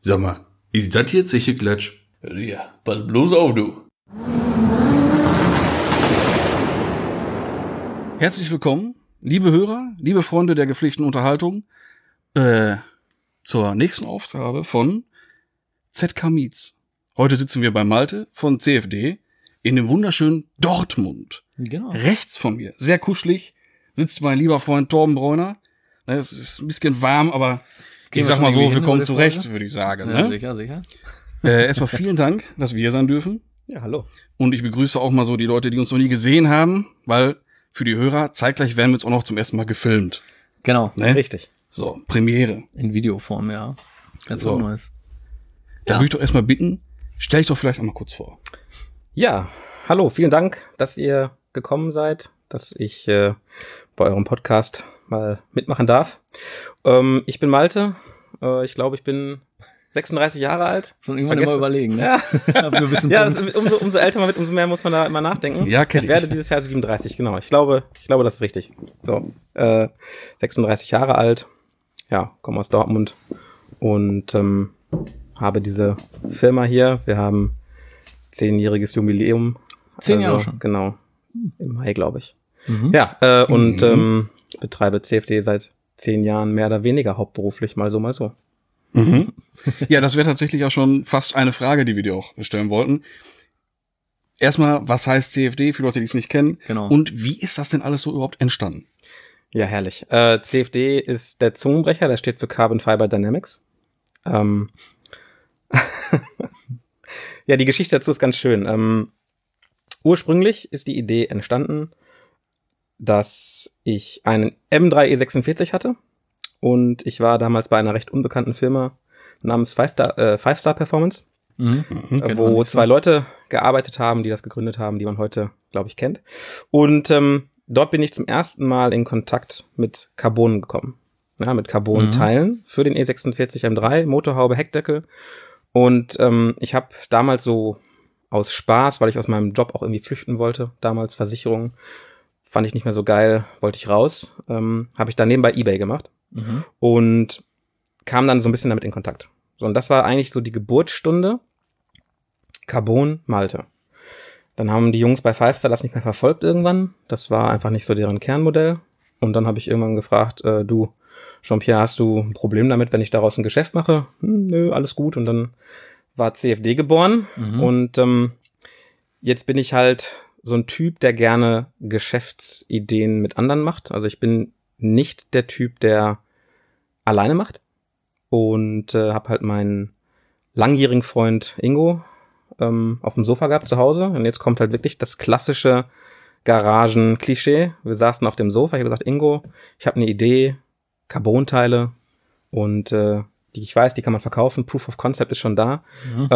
Sag mal, ist das jetzt sicher Klatsch? Ja, pass bloß auf, du. Herzlich willkommen, liebe Hörer, liebe Freunde der gepflegten Unterhaltung, zur nächsten Ausgabe von ZK Meets. Heute sitzen wir bei Malte von CFD in dem wunderschönen Dortmund. Genau. Rechts von mir, sehr kuschelig, sitzt mein lieber Freund Torben Bräuner. Es ist ein bisschen warm, aber ich sag mal so, wir kommen zurecht, würde ich sagen. Ja, Ne? sicher. Erstmal vielen Dank, dass wir hier sein dürfen. Ja, hallo. Und ich begrüße auch mal so die Leute, die uns noch nie gesehen haben, weil für die Hörer, zeitgleich werden wir jetzt auch noch zum ersten Mal gefilmt. Genau. Ne? Richtig. So, Premiere. In Videoform, ja. Ganz So. Neues. Da würde ich doch erstmal bitten, stell dich doch vielleicht einmal kurz vor. Ja, hallo, vielen Dank, dass ihr gekommen seid, dass ich bei eurem Podcast mal mitmachen darf. Ich bin Malte, ich glaube, ich bin 36 Jahre alt. Schon irgendwann immer überlegen, ne? Ja, Wir wissen ja, das ist, umso älter man wird, umso mehr muss man da immer nachdenken. Ja, kenn ich werde dieses Jahr 37, genau. Ich glaube, das ist richtig. So, 36 Jahre alt, ja, komme aus Dortmund und habe diese Firma hier. Wir haben 10-jähriges Jubiläum. 10 Jahre schon? Genau, im Mai, glaube ich. Mhm. Ja, und betreibe CFD seit 10 Jahren mehr oder weniger hauptberuflich, mal so. Mhm. Ja, das wäre tatsächlich auch schon fast eine Frage, die wir dir auch stellen wollten. Erstmal, was heißt CFD, für Leute, die es nicht kennen? Genau. Und wie ist das denn alles so überhaupt entstanden? Ja, herrlich. CFD ist der Zungenbrecher, der steht für Carbon Fiber Dynamics. Ja, die Geschichte dazu ist ganz schön. Ursprünglich ist die Idee entstanden, dass ich einen M3 E46 hatte und ich war damals bei einer recht unbekannten Firma namens Five Star Performance, wo 2 Leute gearbeitet haben, die das gegründet haben, die man heute, glaube ich, kennt. Und dort bin ich zum ersten Mal in Kontakt mit Carbon gekommen. Ja, mit Carbon-Teilen für den E46 M3, Motorhaube, Heckdeckel. Und ich habe damals so aus Spaß, weil ich aus meinem Job auch irgendwie flüchten wollte, damals Versicherung, fand ich nicht mehr so geil, wollte ich raus, habe ich dann nebenbei eBay gemacht und kam dann so ein bisschen damit in Kontakt. So, und das war eigentlich so die Geburtsstunde Carbon Malte. Dann haben die Jungs bei Five Star das nicht mehr verfolgt irgendwann, das war einfach nicht so deren Kernmodell. Und dann habe ich irgendwann gefragt, du, Jean-Pierre, hast du ein Problem damit, wenn ich daraus ein Geschäft mache? Nö, alles gut. Und dann war CFD geboren. Und jetzt bin ich halt so ein Typ, der gerne Geschäftsideen mit anderen macht. Also ich bin nicht der Typ, der alleine macht. Und habe halt meinen langjährigen Freund Ingo auf dem Sofa gehabt zu Hause. Und jetzt kommt halt wirklich das klassische Garagen-Klischee. Wir saßen auf dem Sofa. Ich habe gesagt, Ingo, ich habe eine Idee, Carbon-Teile und die ich weiß, die kann man verkaufen. Proof of Concept ist schon da.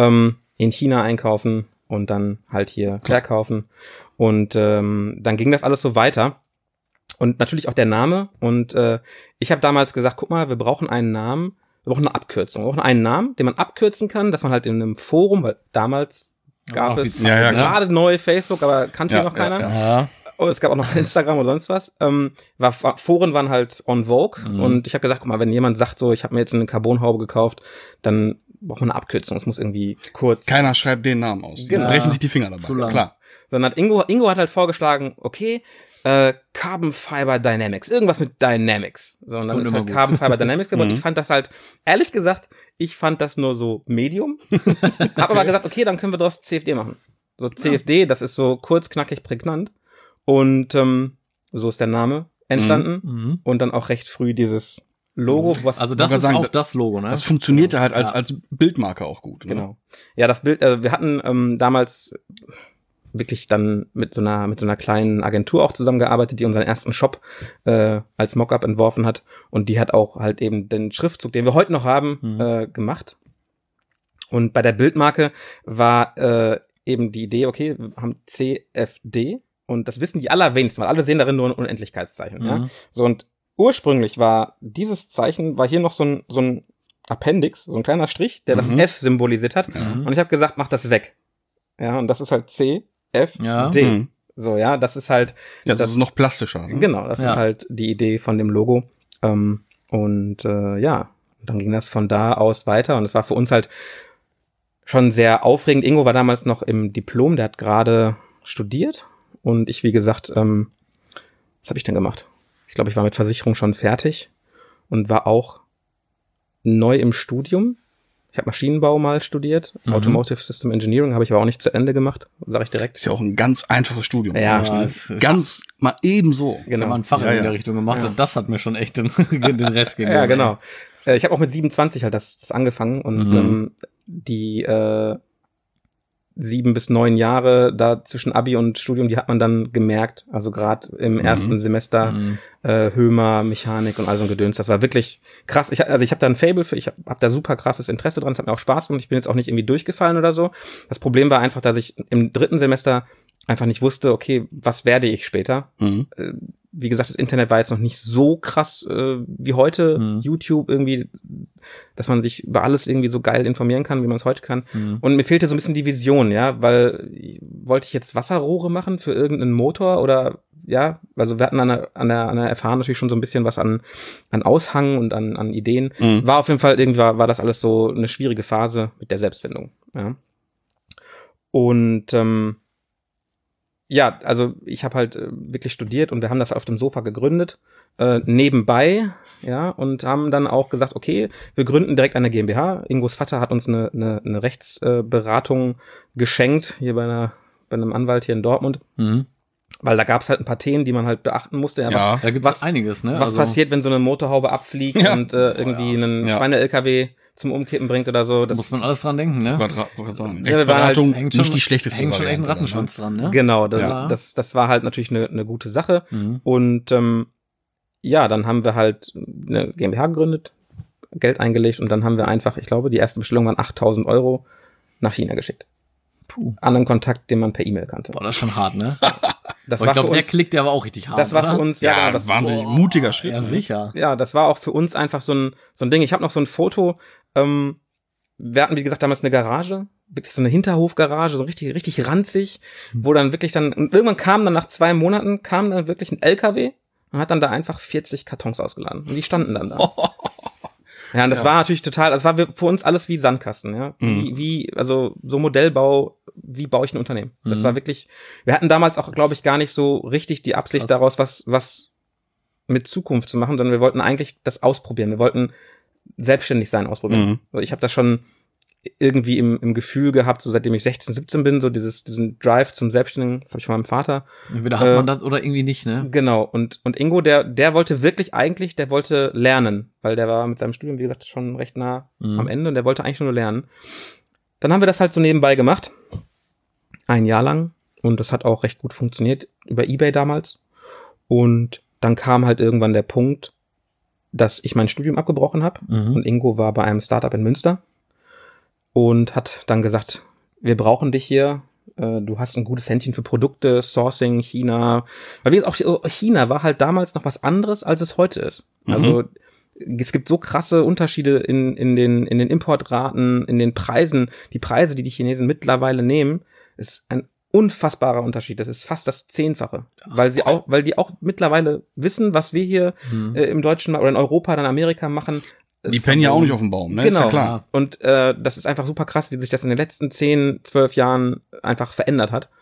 In China einkaufen und dann halt hier verkaufen. Und dann ging das alles so weiter. Und natürlich auch der Name. Und ich habe damals gesagt, guck mal, wir brauchen einen Namen, wir brauchen eine Abkürzung. Wir brauchen einen Namen, den man abkürzen kann, dass man halt in einem Forum, weil damals gab es gerade neu Facebook, aber kannte noch keiner. Ja. Oh, es gab auch noch Instagram oder sonst was. Foren waren halt on vogue. Und ich habe gesagt, guck mal, wenn jemand sagt so, ich habe mir jetzt eine Carbonhaube gekauft, dann braucht man eine Abkürzung. Es muss irgendwie kurz. Keiner schreibt den Namen aus. Genau. Brechen sich die Finger dabei. Zu lang. Klar. Sondern Ingo hat halt vorgeschlagen, okay, Carbon Fiber Dynamics. Irgendwas mit Dynamics. So, und dann Und ist immer halt gut. Carbon Fiber Dynamics geworden. Ich fand das halt, ehrlich gesagt, nur so Medium. Hab aber gesagt, okay, dann können wir daraus CFD machen. So CFD, das ist so kurz, knackig, prägnant. Und so ist der Name entstanden. Und dann auch recht früh dieses Logo. Was Also das ist sagen, auch das Logo, ne? Das funktionierte halt als Bildmarke auch gut. Ne? Genau. Ja, das Bild, wir hatten damals wirklich dann mit so einer kleinen Agentur auch zusammengearbeitet, die unseren ersten Shop als Mockup entworfen hat. Und die hat auch halt eben den Schriftzug, den wir heute noch haben, gemacht. Und bei der Bildmarke war eben die Idee, okay, wir haben CFD. Und das wissen die allerwenigsten, weil alle sehen darin nur ein Unendlichkeitszeichen. Ja? So, und ursprünglich war dieses Zeichen, war hier noch so ein Appendix, so ein kleiner Strich, der das F symbolisiert hat. Und ich habe gesagt, mach das weg. Ja, und das ist halt C, F, D. So, ja, das ist halt. Ja, das ist noch plastischer. Ne? Genau, das ist halt die Idee von dem Logo. Und Und dann ging das von da aus weiter und es war für uns halt schon sehr aufregend. Ingo war damals noch im Diplom, der hat gerade studiert und ich, wie gesagt, was habe ich denn gemacht? Ich glaube, ich war mit Versicherung schon fertig und war auch neu im Studium. Ich habe Maschinenbau mal studiert, Automotive System Engineering, habe ich aber auch nicht zu Ende gemacht, sage ich direkt. Ist ja auch ein ganz einfaches Studium. Ja, ganz mal ebenso. Wenn Genau. man ein Fach in der Richtung gemacht hat, das hat mir schon echt den Rest gegeben. Ja, genau. Ich habe auch mit 27 halt das angefangen und die 7 bis 9 Jahre da zwischen Abi und Studium, die hat man dann gemerkt. Also gerade im ersten Semester Hömer, Mechanik und all so ein Gedöns. Das war wirklich krass. Ich habe da ein Faible für, ich habe da super krasses Interesse dran. Es hat mir auch Spaß gemacht. Ich bin jetzt auch nicht irgendwie durchgefallen oder so. Das Problem war einfach, dass ich im 3. Semester einfach nicht wusste, okay, was werde ich später? Wie gesagt, das Internet war jetzt noch nicht so krass wie heute. YouTube irgendwie, dass man sich über alles irgendwie so geil informieren kann, wie man es heute kann. Und mir fehlte so ein bisschen die Vision, ja, weil wollte ich jetzt Wasserrohre machen für irgendeinen Motor oder ja, also wir hatten an der FH natürlich schon so ein bisschen was an Aushang und an Ideen. War auf jeden Fall irgendwie war das alles so eine schwierige Phase mit der Selbstfindung, ja. Und ja, also ich habe halt wirklich studiert und wir haben das auf dem Sofa gegründet, nebenbei, ja, und haben dann auch gesagt, okay, wir gründen direkt eine GmbH. Ingos Vater hat uns eine Rechtsberatung geschenkt, hier bei einem Anwalt hier in Dortmund, weil da gab es halt ein paar Themen, die man halt beachten musste. Ja, da gibt es einiges, ne? Was passiert, wenn so eine Motorhaube abfliegt und irgendwie einen Schweine-LKW zum Umkippen bringt oder so. Das muss man alles dran denken, ne? Rechtsberatung, hängt nicht die schlechteste hängt schon echt ein Variante, Rattenschwanz dran, ne? Genau, das war halt natürlich eine gute Sache. Und ja, dann haben wir halt eine GmbH gegründet, Geld eingelegt und dann haben wir einfach, ich glaube, die erste Bestellung waren 8.000 € nach China geschickt. Anderen Kontakt, den man per E-Mail kannte. Boah, das ist schon hart, ne? Das aber war ich glaube, für der uns, klickt ja aber auch richtig hart. das war oder? für uns, Ja, das wahnsinnig mutiger Schritt. Ja, sicher. Ja, das war auch für uns einfach so ein Ding. Ich habe noch so ein Foto, wir hatten, wie gesagt, damals eine Garage, wirklich so eine Hinterhofgarage, so richtig ranzig, wo dann wirklich und irgendwann kam dann nach 2 Monaten, kam dann wirklich ein LKW und hat dann da einfach 40 Kartons ausgeladen. Und die standen dann da. Ja, und das war natürlich total, das war für uns alles wie Sandkasten, ja. Also so Modellbau, wie baue ich ein Unternehmen? Das war wirklich, wir hatten damals auch, glaube ich, gar nicht so richtig die Absicht daraus, was mit Zukunft zu machen, sondern wir wollten eigentlich das ausprobieren. Wir wollten selbstständig sein, ausprobieren. Also ich habe das schon irgendwie im Gefühl gehabt, so seitdem ich 16, 17 bin, so diesen Drive zum Selbstständigen, das habe ich von meinem Vater. Entweder hat man das oder irgendwie nicht, ne? Genau, und Ingo, der wollte wirklich eigentlich, der wollte lernen, weil der war mit seinem Studium, wie gesagt, schon recht nah am Ende und der wollte eigentlich nur lernen. Dann haben wir das halt so nebenbei gemacht, 1 Jahr lang, und das hat auch recht gut funktioniert, über eBay damals. Und dann kam halt irgendwann der Punkt, dass ich mein Studium abgebrochen habe und Ingo war bei einem Startup in Münster und hat dann gesagt, wir brauchen dich hier, du hast ein gutes Händchen für Produkte, Sourcing, China, weil wir auch China war halt damals noch was anderes, als es heute ist. Also es gibt so krasse Unterschiede in den Importraten, in den Preisen. Die Preise, die Chinesen mittlerweile nehmen, ist ein unfassbarer Unterschied. Das ist fast das 10-fache, weil die auch mittlerweile wissen, was wir hier im deutschen Markt oder in Europa, dann Amerika machen. Die pennen ja auch nicht auf dem Baum, ne? Genau. Ist ja klar. Und das ist einfach super krass, wie sich das in den letzten 10, 12 Jahren einfach verändert hat.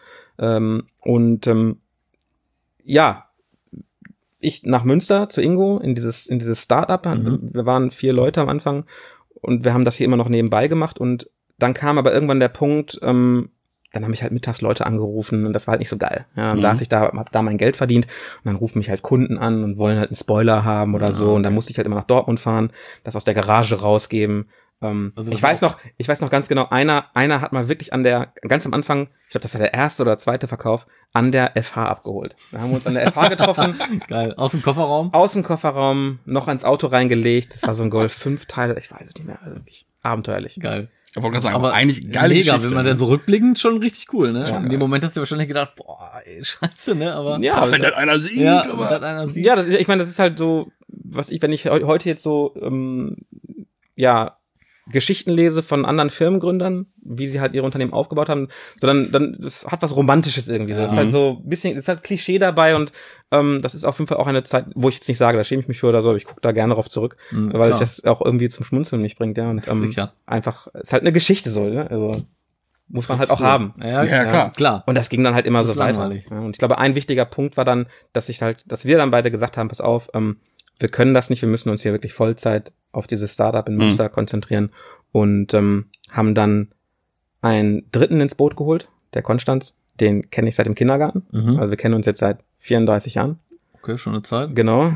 Ja, ich nach Münster zu Ingo in dieses Startup. Wir waren 4 Leute am Anfang und wir haben das hier immer noch nebenbei gemacht und dann kam aber irgendwann der Punkt, dann haben mich halt mittags Leute angerufen und das war halt nicht so geil. Ja, dann saß ich da, hab da mein Geld verdient und dann rufen mich halt Kunden an und wollen halt einen Spoiler haben oder so und dann musste ich halt immer nach Dortmund fahren, das aus der Garage rausgeben. Also ich weiß noch ganz genau, einer hat mal wirklich ganz am Anfang, ich glaube, das war der erste oder zweite Verkauf, an der FH abgeholt. Da haben wir uns an der FH getroffen. Geil. Aus dem Kofferraum? Aus dem Kofferraum, noch ins Auto reingelegt. Das war so ein Golf 5-Teiler, ich weiß es nicht mehr, also wirklich abenteuerlich. Geil. Ich wollte gerade sagen, aber eigentlich geile mega, Geschichte. wenn man dann so rückblickend schon richtig cool, ne? Ja, in dem Moment hast du wahrscheinlich gedacht, boah, ey, scheiße, ne? Aber ja, wenn das einer sieht, ja, aber wenn das einer sieht. Ja, ich meine, das ist halt so, wenn ich heute jetzt so, Geschichten lese von anderen Firmengründern, wie sie halt ihre Unternehmen aufgebaut haben, sondern dann das hat was Romantisches irgendwie. Das ist halt so ein bisschen, ist halt Klischee dabei und das ist auf jeden Fall auch eine Zeit, wo ich jetzt nicht sage, da schäme ich mich für oder so, aber ich gucke da gerne drauf zurück, weil ich das auch irgendwie zum Schmunzeln mich bringt, ja. Und einfach, ist halt eine Geschichte so, ne? Also muss man halt auch haben. Ja, klar. Und das ging dann halt immer so weiter. langweilig. Ja, und ich glaube, ein wichtiger Punkt war dann, dass wir dann beide gesagt haben, pass auf, wir können das nicht, wir müssen uns hier wirklich Vollzeit auf dieses Startup in Münster konzentrieren und haben dann einen Dritten ins Boot geholt, der Konstanz, den kenne ich seit dem Kindergarten, also wir kennen uns jetzt seit 34 Jahren. Okay, schon eine Zeit. Genau.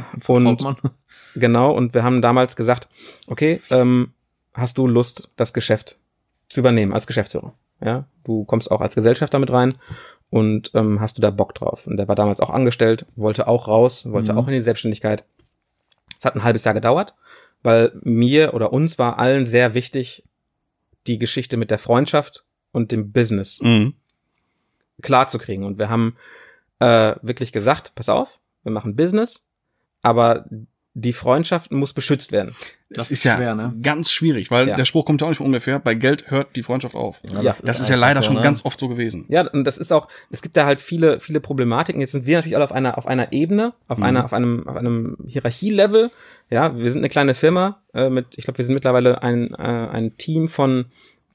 Genau, und wir haben damals gesagt, okay, hast du Lust, das Geschäft zu übernehmen als Geschäftsführer? Ja, du kommst auch als Gesellschafter mit rein und hast du da Bock drauf? Und der war damals auch angestellt, wollte auch raus, wollte auch in die Selbstständigkeit. Es hat ein halbes Jahr gedauert, weil mir oder uns war allen sehr wichtig, die Geschichte mit der Freundschaft und dem Business klar zu kriegen. Und wir haben wirklich gesagt, pass auf, wir machen Business, aber die Freundschaft muss beschützt werden. Das ist ja schwer, ne? Ganz schwierig, weil der Spruch kommt ja auch nicht von ungefähr, bei Geld hört die Freundschaft auf. Ja, das ist ja leider schon ganz oft so gewesen. Ja, und das ist auch, es gibt da halt viele Problematiken. Jetzt sind wir natürlich alle auf einer Ebene, auf einem Hierarchielevel. Ja, wir sind eine kleine Firma ich glaube, wir sind mittlerweile ein Team von,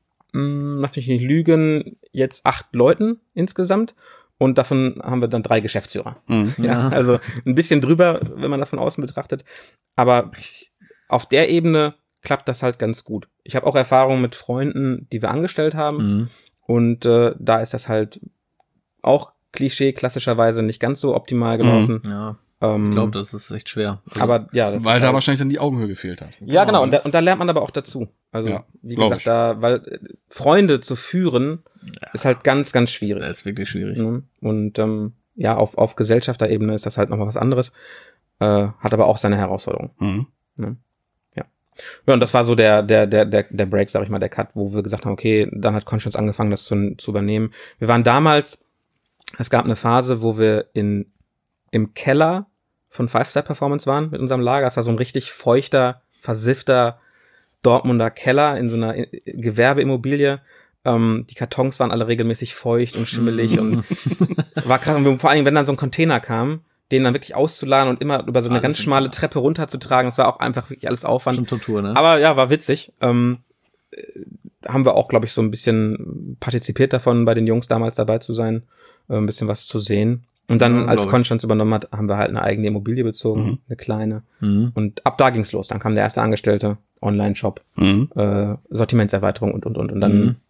lass mich nicht lügen, jetzt 8 Leuten insgesamt. Und davon haben wir dann 3 Geschäftsführer. Ja, also ein bisschen drüber, wenn man das von außen betrachtet. Aber auf der Ebene klappt das halt ganz gut. Ich habe auch Erfahrungen mit Freunden, die wir angestellt haben. Und da ist das halt auch Klischee klassischerweise nicht ganz so optimal gelaufen. Ja. Ich glaube, das ist echt schwer. Also, aber ja, das weil da wahrscheinlich dann die Augenhöhe gefehlt hat. Ja, genau. Und da lernt man aber auch dazu. Also wie gesagt, weil Freunde zu führen ist halt ganz, ganz schwierig. Das ist wirklich schwierig. Und auf Gesellschafterebene ist das halt nochmal was anderes. Hat aber auch seine Herausforderungen. Ja, und das war so der Break, sag ich mal, der Cut, wo wir gesagt haben, okay, dann hat Conscience angefangen, das zu übernehmen. Wir waren damals, es gab eine Phase, wo wir im Keller von 5-Star Performance waren mit unserem Lager. Das war so ein richtig feuchter, versiffter Dortmunder Keller in so einer Gewerbeimmobilie. Die Kartons waren alle regelmäßig feucht und schimmelig und war krass. Und vor allem, wenn dann so ein Container kam, den dann wirklich auszuladen und immer über so eine ganz schmale Treppe runterzutragen, das war auch einfach wirklich alles Aufwand. Schon Tortur, ne? Aber ja, war witzig. Haben wir auch, glaube ich, so ein bisschen partizipiert davon, bei den Jungs damals dabei zu sein, ein bisschen was zu sehen. Und dann, als Konstanz übernommen hat, haben wir halt eine eigene Immobilie bezogen, eine kleine. Und ab da ging's los. Dann kam der erste Angestellte, Online-Shop, Sortimentserweiterung und. Und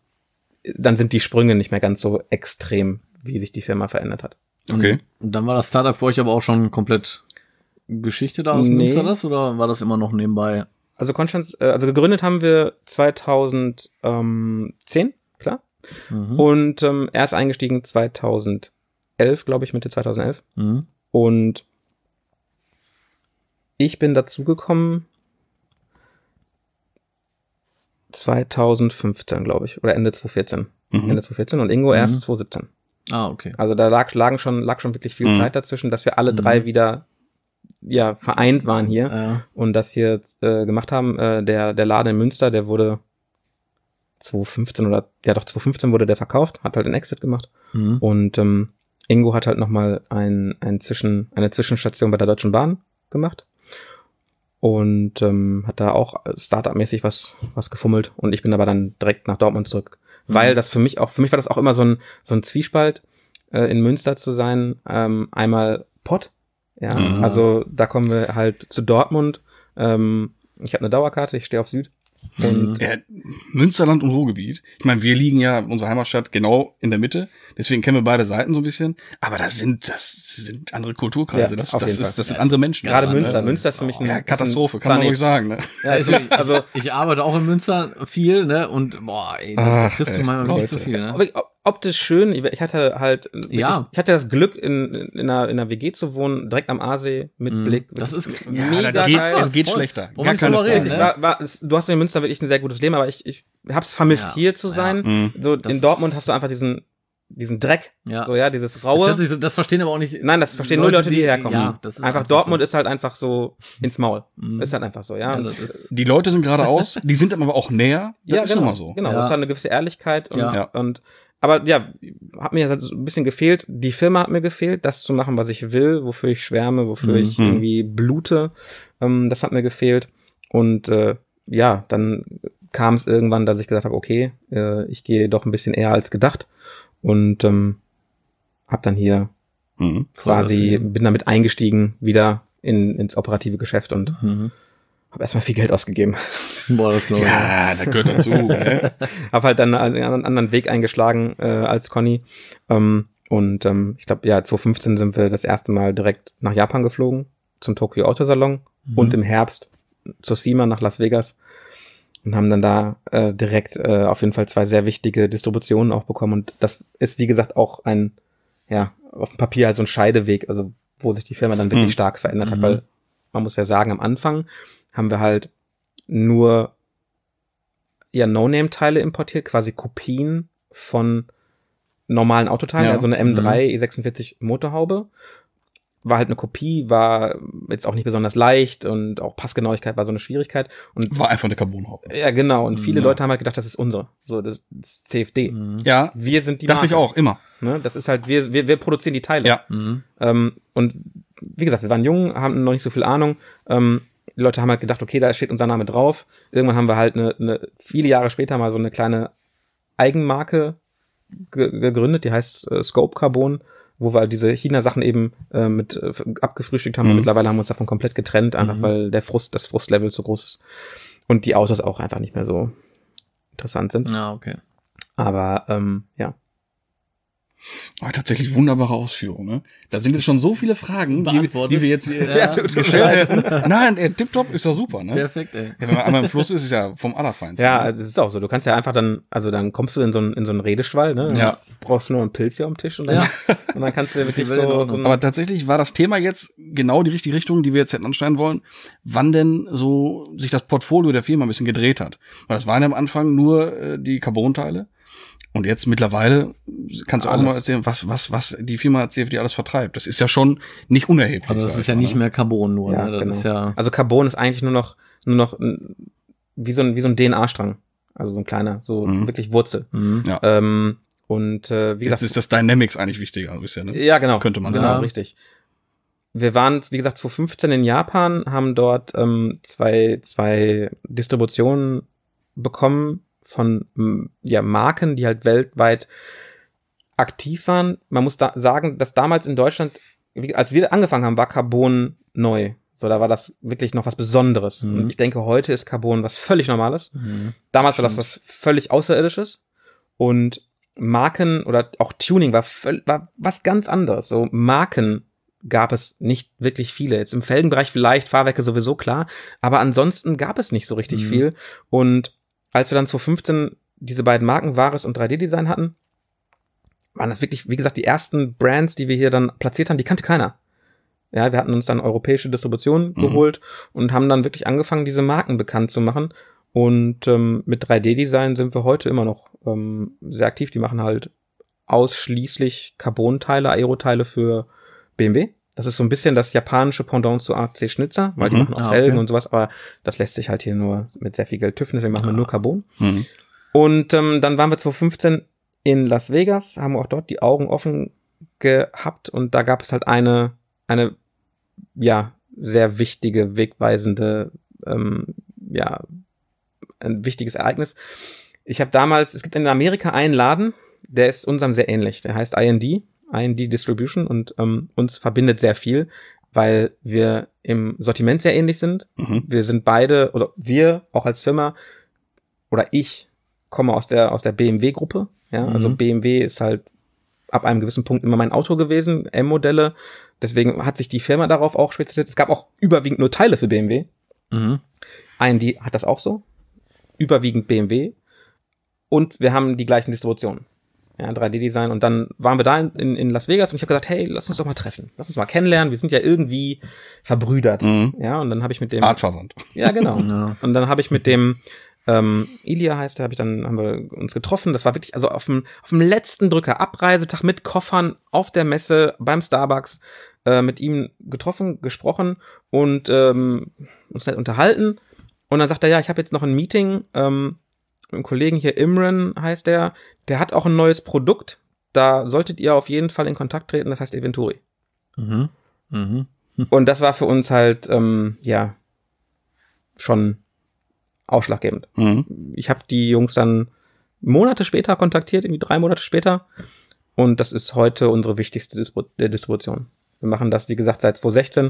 dann sind die Sprünge nicht mehr ganz so extrem, wie sich die Firma verändert hat. Okay. Und dann war das Startup für euch aber auch schon komplett Geschichte da aus Münster, oder war das immer noch nebenbei? Also also gegründet haben wir 2010, klar. Und erst eingestiegen 2011, glaube ich, Mitte 2011. Und ich bin dazugekommen 2015, glaube ich, oder Ende 2014. Ende 2014 und Ingo erst 2017. Ah, okay. Also da lag schon wirklich viel Zeit dazwischen, dass wir alle 3 wieder vereint waren hier und das hier gemacht haben. Der Laden in Münster, der wurde 2015 wurde der verkauft, hat halt einen Exit gemacht. Und Ingo hat halt nochmal eine Zwischenstation bei der Deutschen Bahn gemacht und hat da auch Startup-mäßig was gefummelt und ich bin aber dann direkt nach Dortmund zurück, weil das für mich war das auch immer so ein Zwiespalt, in Münster zu sein, einmal Pott, also da kommen wir halt zu Dortmund, ich habe eine Dauerkarte, ich stehe auf Süd. Und Münsterland und Ruhrgebiet. Ich meine, wir liegen ja, unsere Heimatstadt, genau in der Mitte. Deswegen kennen wir beide Seiten so ein bisschen. Aber das sind andere Kulturkreise. Das sind andere Menschen. Gerade Münster. Münster ist für mich eine Katastrophe, kann man ruhig sagen. Ne? Ja, also ich arbeite auch in Münster viel, ne? Und da kriegst du manchmal nicht so viel, ne? Optisch schön. Ich hatte halt, ich hatte das Glück, in einer WG zu wohnen, direkt am Aasee mit Blick. Das ist mega geil. Es geht schlechter. Gar keine Frage. Du hast in Münster wirklich ein sehr gutes Leben, aber ich hab's vermisst, hier zu sein. So in Dortmund hast du einfach diesen diesen Dreck, Ja. so, ja, dieses Raue. Das verstehen aber auch nicht. Nein, das verstehen nur Leute, die hierher kommen. Ja, das ist einfach Dortmund ist halt einfach so ins Maul. Ist halt einfach so, ja. Ja, das ist, Die Leute sind geradeaus, die sind aber auch näher. Das ist genau, immer so. Genau, Ja. das ist halt eine gewisse Ehrlichkeit Ja. und aber ja, hat mir halt so ein bisschen gefehlt. Die Firma hat mir gefehlt, das zu machen, was ich will, wofür ich schwärme, wofür ich irgendwie blute. Das hat mir gefehlt. Und ja, dann kam es irgendwann, dass ich gesagt habe, okay, ich gehe doch ein bisschen eher als gedacht und habe dann hier quasi, bin damit eingestiegen wieder ins operative Geschäft und habe erstmal viel Geld ausgegeben. boah, das glaube ich. Ja, das gehört dazu. Ne? Habe halt dann einen anderen Weg eingeschlagen als Conny. Ich glaube, ja, 2015 sind wir das erste Mal direkt nach Japan geflogen, zum Tokyo Auto Salon und im Herbst zur SEMA nach Las Vegas und haben dann da direkt auf jeden Fall 2 sehr wichtige Distributionen auch bekommen. Und das ist, wie gesagt, auch auf dem Papier halt so ein Scheideweg, also wo sich die Firma dann wirklich stark verändert hat, weil man muss ja sagen, am Anfang haben wir halt nur No-Name-Teile importiert, quasi Kopien von normalen Autoteilen, also eine M3 E46 Motorhaube. War halt eine Kopie, war jetzt auch nicht besonders leicht und auch Passgenauigkeit war so eine Schwierigkeit. Und War einfach eine Carbonhaube. ja, genau. Und viele Leute haben halt gedacht, das ist unsere. So, das ist CFD. Ja, Wir sind die dachte Marke. ich auch, immer. Ne? Das ist halt, wir produzieren die Teile. Ja. Und wie gesagt, wir waren jung, haben noch nicht so viel Ahnung. Die Leute haben halt gedacht, okay, da steht unser Name drauf. Irgendwann haben wir halt viele Jahre später mal so eine kleine Eigenmarke gegründet, die heißt Scope Carbon, wo wir diese China-Sachen eben mit abgefrühstückt haben. Und mittlerweile haben wir uns davon komplett getrennt, einfach weil das Frustlevel zu groß ist. Und die Autos auch einfach nicht mehr so interessant sind. Ja, okay. Aber ja. Aber tatsächlich wunderbare Ausführung, ne? Da sind jetzt schon so viele Fragen, die wir jetzt gestellt haben. Nein, tipptopp ist doch super, ne? Perfekt, ey. Ja, wenn man einmal im Fluss ist, ist ja vom Allerfeinsten. Ja, das ist auch so. Du kannst ja einfach dann kommst du in so einen Redeschwall, ne? Ja. Brauchst du nur einen Pilz hier am Tisch und dann kannst du wirklich so Aber tatsächlich war das Thema jetzt genau die richtige Richtung, die wir jetzt hätten anschneiden wollen, wann denn so sich das Portfolio der Firma ein bisschen gedreht hat. Weil das waren ja am Anfang nur die Carbon-Teile. Und jetzt mittlerweile kannst du auch mal erzählen, was die Firma CFD alles vertreibt. Das ist ja schon nicht unerheblich. Also das ist ja nicht mehr Carbon nur, ja, ne? Das genau. ist ja also Carbon ist eigentlich nur noch wie so ein DNA-Strang. Also so ein kleiner, so wirklich Wurzel. Ja. Und wie gesagt, jetzt ist das Dynamics eigentlich wichtiger bisher, ne? Ja, genau. Könnte man genau, sagen. richtig. Wir waren, wie gesagt, 2015 in Japan, haben dort zwei Distributionen bekommen von Marken, die halt weltweit aktiv waren. Man muss da sagen, dass damals in Deutschland, als wir angefangen haben, war Carbon neu. So, da war das wirklich noch was Besonderes. Und ich denke, heute ist Carbon was völlig Normales. Damals war das was völlig Außerirdisches. Und Marken oder auch Tuning war was ganz anderes. So Marken gab es nicht wirklich viele. Jetzt im Felgenbereich vielleicht, Fahrwerke sowieso, klar. Aber ansonsten gab es nicht so richtig viel. Und als wir dann 2015 diese beiden Marken, Varis und 3D-Design hatten, waren das wirklich, wie gesagt, die ersten Brands, die wir hier dann platziert haben, die kannte keiner. Ja, wir hatten uns dann europäische Distribution geholt und haben dann wirklich angefangen, diese Marken bekannt zu machen. Und mit 3D-Design sind wir heute immer noch sehr aktiv. Die machen halt ausschließlich Carbon-Teile, Aeroteile für BMW. Das ist so ein bisschen das japanische Pendant zu AC Schnitzer, weil die machen auch Felgen und sowas, aber das lässt sich halt hier nur mit sehr viel Geld tüffen, deswegen machen wir nur Carbon. Und dann waren wir 2015 in Las Vegas, haben auch dort die Augen offen gehabt und da gab es halt eine sehr wichtige, wegweisende, ein wichtiges Ereignis. Ich habe damals, es gibt in Amerika einen Laden, der ist unserem sehr ähnlich, der heißt IND Distribution und uns verbindet sehr viel, weil wir im Sortiment sehr ähnlich sind. Wir sind beide, oder wir auch als Firma, oder ich komme aus der BMW-Gruppe. Ja, also BMW ist halt ab einem gewissen Punkt immer mein Auto gewesen, M-Modelle. Deswegen hat sich die Firma darauf auch spezialisiert. Es gab auch überwiegend nur Teile für BMW. IND hat das auch so. Überwiegend BMW. Und wir haben die gleichen Distributionen. Ja, 3D-Design. Und dann waren wir da in Las Vegas und ich habe gesagt, hey, lass uns doch mal treffen. Lass uns mal kennenlernen. Wir sind ja irgendwie verbrüdert. Ja, und dann habe ich mit dem... Artverwandt. Ja, genau. Und dann habe ich mit dem Ilya heißt der, haben wir uns getroffen. Das war wirklich, also auf dem letzten Drücker, Abreisetag mit Koffern auf der Messe beim Starbucks, mit ihm getroffen, gesprochen und uns nett unterhalten. Und dann sagt er, ja, ich habe jetzt noch ein Meeting mit einem Kollegen hier, Imran heißt der hat auch ein neues Produkt. Da solltet ihr auf jeden Fall in Kontakt treten, das heißt Eventuri. Mhm. Mhm. Und das war für uns halt, schon ausschlaggebend. Mhm. Ich habe die Jungs dann Monate später kontaktiert, irgendwie 3 Monate später. Und das ist heute unsere wichtigste Distribution. Wir machen das, wie gesagt, seit 2016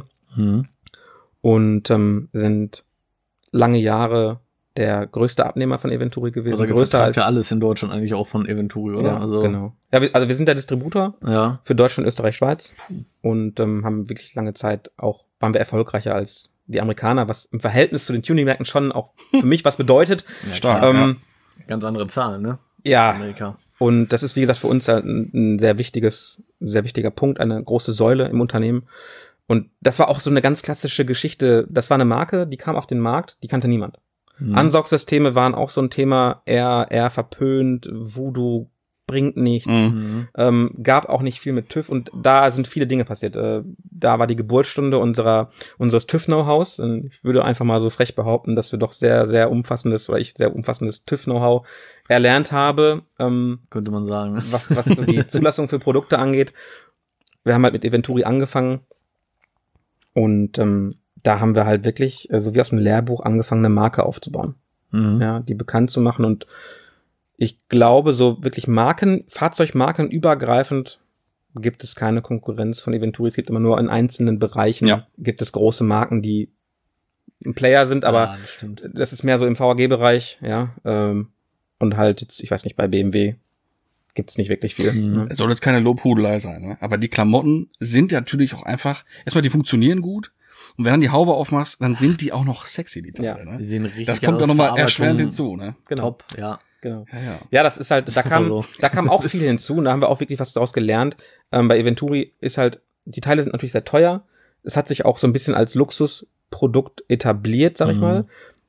und sind lange Jahre der größte Abnehmer von Eventuri gewesen. Also größer als ja alles in Deutschland eigentlich auch von Eventuri, oder? Ja, also, genau. Ja, wir sind der Distributor Ja. für Deutschland, Österreich, Schweiz und haben wirklich lange Zeit waren wir erfolgreicher als die Amerikaner, was im Verhältnis zu den Tuning-Märkten schon auch für mich was bedeutet. Stark, Ganz andere Zahlen, ne? Ja, Amerika. und das ist, wie gesagt, für uns ein sehr wichtiger Punkt, eine große Säule im Unternehmen. Und das war auch so eine ganz klassische Geschichte. Das war eine Marke, die kam auf den Markt, die kannte niemand. Ansaugsysteme waren auch so ein Thema, eher verpönt, Voodoo bringt nichts, gab auch nicht viel mit TÜV und da sind viele Dinge passiert. Da war die Geburtsstunde unseres TÜV-Know-hows. Ich würde einfach mal so frech behaupten, dass wir doch ich sehr umfassendes TÜV-Know-how erlernt habe, Könnte man sagen. Ne? was so die Zulassung für Produkte angeht. Wir haben halt mit Eventuri angefangen und da haben wir halt wirklich, so wie aus dem Lehrbuch, angefangen, eine Marke aufzubauen. Ja, die bekannt zu machen und ich glaube, so wirklich Fahrzeugmarken übergreifend gibt es keine Konkurrenz von Eventuri. Es gibt immer nur in einzelnen Bereichen gibt es große Marken, die ein Player sind, aber das ist mehr so im VAG-Bereich, ja. Und halt jetzt, ich weiß nicht, bei BMW gibt's nicht wirklich viel. Ne? Es soll jetzt keine Lobhudelei sein, ne? Aber die Klamotten sind ja natürlich auch einfach, erstmal die funktionieren gut. Und wenn dann die Haube aufmachst, dann sind die auch noch sexy, die Teile. Ne? Die sehen richtig das kommt aus, dann nochmal Verarbeitung erschwerend hinzu. Ne? Genau. Top, ja. Genau. Ja. Ja, das ist halt, da kam auch viel hinzu und da haben wir auch wirklich was daraus gelernt. Bei Eventuri ist halt, die Teile sind natürlich sehr teuer. Es hat sich auch so ein bisschen als Luxusprodukt etabliert, sag ich mal.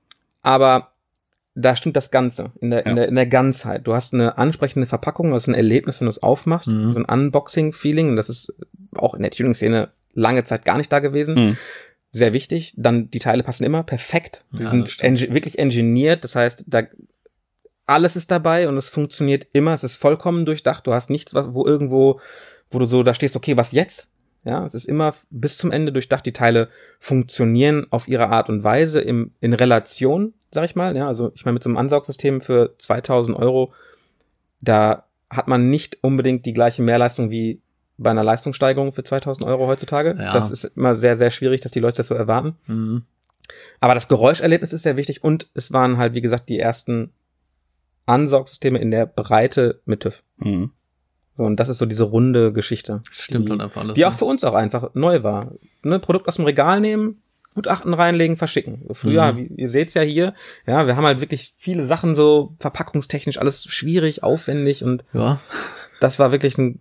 Aber da stimmt das Ganze in der Ganzheit. Du hast eine ansprechende Verpackung, das ist ein Erlebnis, wenn du es aufmachst, so ein Unboxing-Feeling. Und das ist auch in der Tuning-Szene lange Zeit gar nicht da gewesen. Sehr wichtig. Dann die Teile passen immer perfekt. Die sind wirklich engineert. Das heißt, alles ist dabei und es funktioniert immer. Es ist vollkommen durchdacht. Du hast nichts, wo du so da stehst, okay, was jetzt? Ja, es ist immer bis zum Ende durchdacht. Die Teile funktionieren auf ihre Art und Weise in Relation, sag ich mal. Ja, also ich meine, mit so einem Ansaugsystem für 2.000 €, da hat man nicht unbedingt die gleiche Mehrleistung wie bei einer Leistungssteigerung für 2.000 € heutzutage. Ja. Das ist immer sehr, sehr schwierig, dass die Leute das so erwarten. Aber das Geräuscherlebnis ist sehr wichtig und es waren halt, wie gesagt, die ersten Ansaugsysteme in der Breite mit TÜV. So, und das ist so diese runde Geschichte. Stimmt halt einfach alles. Die auch für uns auch einfach neu war. Ne, Produkt aus dem Regal nehmen, Gutachten reinlegen, verschicken. Früher, ihr seht's ja hier, ja, wir haben halt wirklich viele Sachen so verpackungstechnisch, alles schwierig, aufwendig und das war wirklich ein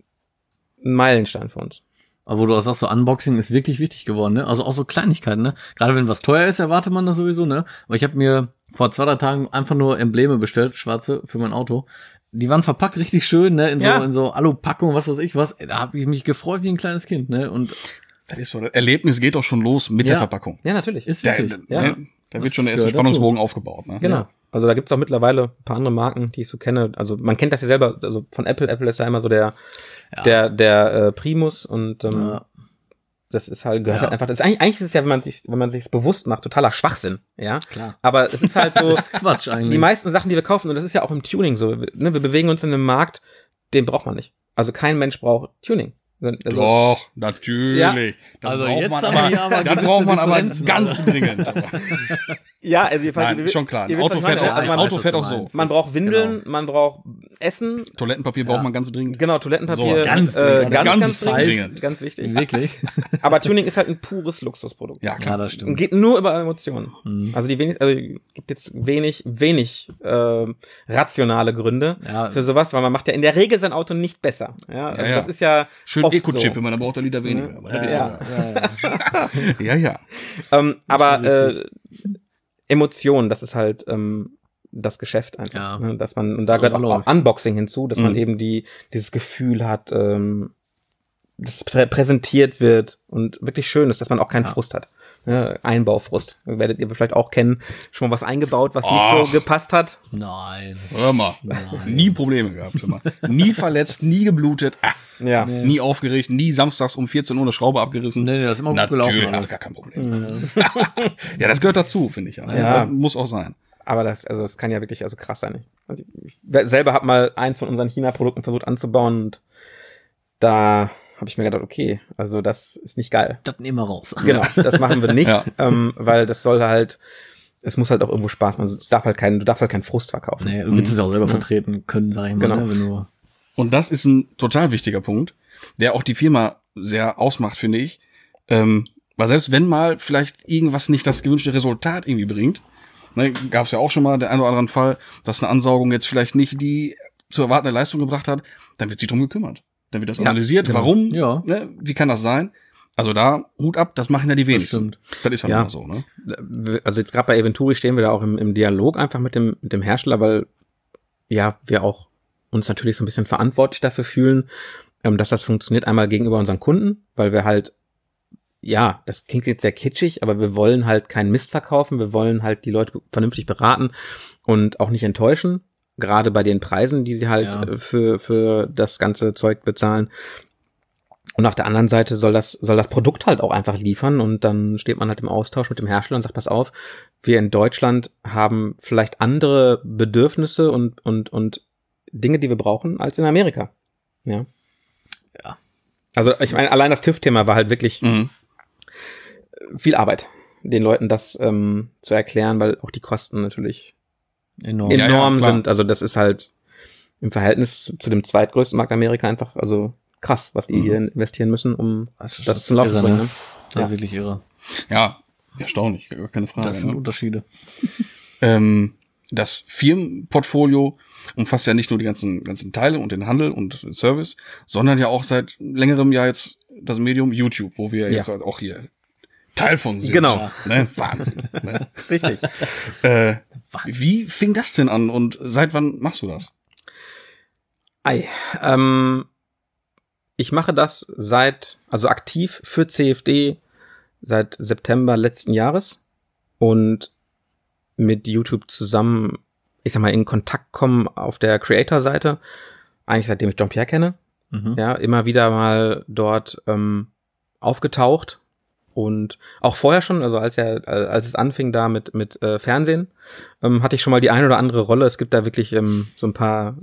Meilenstein für uns. Aber wo du auch sagst, so Unboxing ist wirklich wichtig geworden, ne? Also auch so Kleinigkeiten, ne? Gerade wenn was teuer ist, erwartet man das sowieso, ne? Aber ich habe mir vor 2-3 Tagen einfach nur Embleme bestellt, schwarze, für mein Auto. Die waren verpackt richtig schön, ne? In so Alu-Packung, was weiß ich was. Da habe ich mich gefreut wie ein kleines Kind, ne? Und das ist so, das Erlebnis geht doch schon los mit der Verpackung. Ja, natürlich. ist wichtig. Da wird schon der erste Spannungsbogen aufgebaut. Ne? Genau. Also da gibt's auch mittlerweile ein paar andere Marken, die ich so kenne. Also man kennt das ja selber, also von Apple. Apple ist ja immer so der Primus und das ist halt, gehört halt einfach, das ist eigentlich ist es ja, wenn man sich's bewusst macht, totaler Schwachsinn, ja. Klar. Aber es ist halt so, Das ist Quatsch eigentlich. die meisten Sachen, die wir kaufen, und das ist ja auch im Tuning so, ne, wir bewegen uns in einem Markt, den braucht man nicht. Also kein Mensch braucht Tuning. Also, doch, natürlich. Ja. Das Also braucht jetzt man haben wir hier aber das gewisse braucht man aber Differenzen, ganz dringend. ja, also Nein, schon klar. Ein ihr wisst, Auto was ich fährt meine, auch, also ein man- Auto fährt auch so. Man braucht Windeln, man braucht Essen, Toilettenpapier braucht man ganz dringend. genau, Toilettenpapier, So, ganz ganz dringend. dringend, ganz wichtig. Wirklich? Aber Tuning ist halt ein pures Luxusprodukt. Ja, Ja, klar. das Und stimmt. geht nur über Emotionen. Also gibt jetzt wenig rationale Gründe Ja. für sowas, weil man macht ja in der Regel sein Auto nicht besser. Ja, also ja. das ist ja Schön oft Eco-Chip, so. man braucht er Liter weniger. Aber das ist Ja. ja. Ja. Aber Emotionen, das ist halt das Geschäft einfach. Ja. Ne? Dass man, und da gehört auch Unboxing hinzu, dass man eben dieses Gefühl hat, das präsentiert wird und wirklich schön ist, dass man auch keinen Frust hat. Ne? Einbaufrust. Werdet ihr vielleicht auch kennen, schon mal was eingebaut, was nicht so gepasst hat. Nein. Hör mal. Nie Probleme gehabt. Hör mal. Nie verletzt, nie geblutet, Ja. nie aufgeregt, nie samstags um 14 Uhr eine Schraube abgerissen. Nee, das ist immer gut gelaufen. Natürlich, alles. gar kein Problem. Ja, das gehört dazu, finde ich. Ja. Muss auch sein. Aber das kann ja wirklich krass sein. Also ich selber habe mal eins von unseren China-Produkten versucht anzubauen und da habe ich mir gedacht, okay, also das ist nicht geil. Das nehmen wir raus. Genau, das machen wir nicht, Ja. weil das soll halt, es muss halt auch irgendwo Spaß machen. Du darfst halt keinen Frust verkaufen. Nee, du willst es auch selber vertreten können, sag ich mal. Genau. Ne, wenn du Und das ist ein total wichtiger Punkt, der auch die Firma sehr ausmacht, finde ich. Weil selbst wenn mal vielleicht irgendwas nicht das gewünschte Resultat irgendwie bringt, ne, gab es ja auch schon mal den einen oder anderen Fall, dass eine Ansaugung jetzt vielleicht nicht die zu erwartende Leistung gebracht hat, dann wird sich drum gekümmert. Dann wird das analysiert, genau. warum, Ja. ne, wie kann das sein? Also da, Hut ab, das machen ja die wenigsten. stimmt. Das ist halt Ja. immer so, ne? Also jetzt gerade bei Eventuri stehen wir da auch im Dialog einfach mit dem Hersteller, weil ja wir auch uns natürlich so ein bisschen verantwortlich dafür fühlen, dass das funktioniert, einmal gegenüber unseren Kunden, weil wir halt, ja, das klingt jetzt sehr kitschig, aber wir wollen halt keinen Mist verkaufen, wir wollen halt die Leute vernünftig beraten und auch nicht enttäuschen, gerade bei den Preisen, die sie halt für das ganze Zeug bezahlen. Und auf der anderen Seite soll das Produkt halt auch einfach liefern und dann steht man halt im Austausch mit dem Hersteller und sagt, pass auf, wir in Deutschland haben vielleicht andere Bedürfnisse und Dinge, die wir brauchen, als in Amerika. Ja. Ja. Also ich meine, allein das TÜV-Thema war halt wirklich viel Arbeit, den Leuten das zu erklären, weil auch die Kosten natürlich enorm. enorm klar. sind. Also das ist halt im Verhältnis zu dem zweitgrößten Markt Amerika einfach, also krass, was die hier investieren müssen, um das zum Laufen zu bringen. Ne? Das ist wirklich irre. Ja, erstaunlich, gar keine Frage. Das sind Ne? Unterschiede. Das Firmenportfolio umfasst ja nicht nur die ganzen Teile und den Handel und den Service, sondern ja auch seit längerem Jahr jetzt das Medium YouTube, wo wir jetzt halt auch hier Teil von sind. Genau. Ne? Wahnsinn. Ne? Richtig. Wie fing das denn an und seit wann machst du das? Ich mache das also aktiv für CFD seit September letzten Jahres und mit YouTube zusammen, ich sag mal, in Kontakt kommen auf der Creator-Seite, eigentlich seitdem ich Jean-Pierre kenne, ja, immer wieder mal dort aufgetaucht und auch vorher schon, also als es anfing da mit Fernsehen, hatte ich schon mal die eine oder andere Rolle. Es gibt da wirklich so ein paar,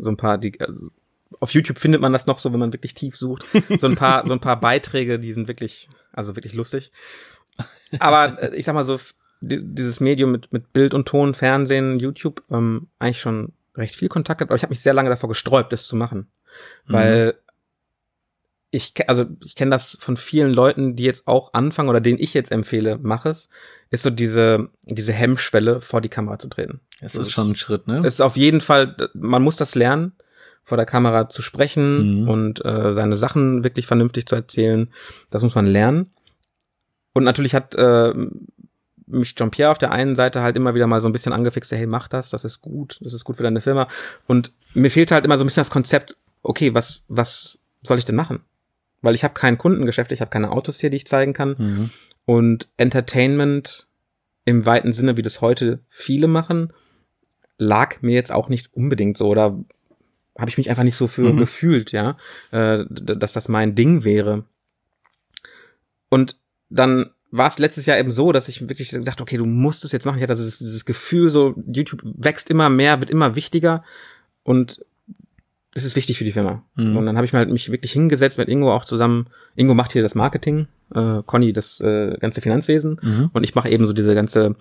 auf YouTube findet man das noch so, wenn man wirklich tief sucht, so ein paar Beiträge, die sind wirklich lustig. Aber ich sag mal so, dieses Medium mit Bild und Ton, Fernsehen, YouTube, eigentlich schon recht viel Kontakt gehabt, aber ich habe mich sehr lange davor gesträubt, das zu machen. Weil ich kenne das von vielen Leuten, die jetzt auch anfangen oder denen ich jetzt empfehle, mach es, ist so diese Hemmschwelle, vor die Kamera zu treten. Das ist schon ein Schritt, ne? Ist auf jeden Fall, man muss das lernen, vor der Kamera zu sprechen und seine Sachen wirklich vernünftig zu erzählen. Das muss man lernen. Und natürlich hat mich Jean-Pierre auf der einen Seite halt immer wieder mal so ein bisschen angefixt, hey, mach das ist gut für deine Firma. Und mir fehlte halt immer so ein bisschen das Konzept, okay, was soll ich denn machen? Weil ich habe kein Kundengeschäft, ich habe keine Autos hier, die ich zeigen kann. Und Entertainment im weiten Sinne, wie das heute viele machen, lag mir jetzt auch nicht unbedingt so oder habe ich mich einfach nicht so für gefühlt, ja, dass das mein Ding wäre. Und dann war es letztes Jahr eben so, dass ich wirklich dachte, okay, du musst es jetzt machen. Ich hatte dieses Gefühl, so YouTube wächst immer mehr, wird immer wichtiger und das ist wichtig für die Firma. Und dann habe ich mich wirklich hingesetzt mit Ingo auch zusammen. Ingo macht hier das Marketing, Conny das ganze Finanzwesen und ich mache eben so diese ganze,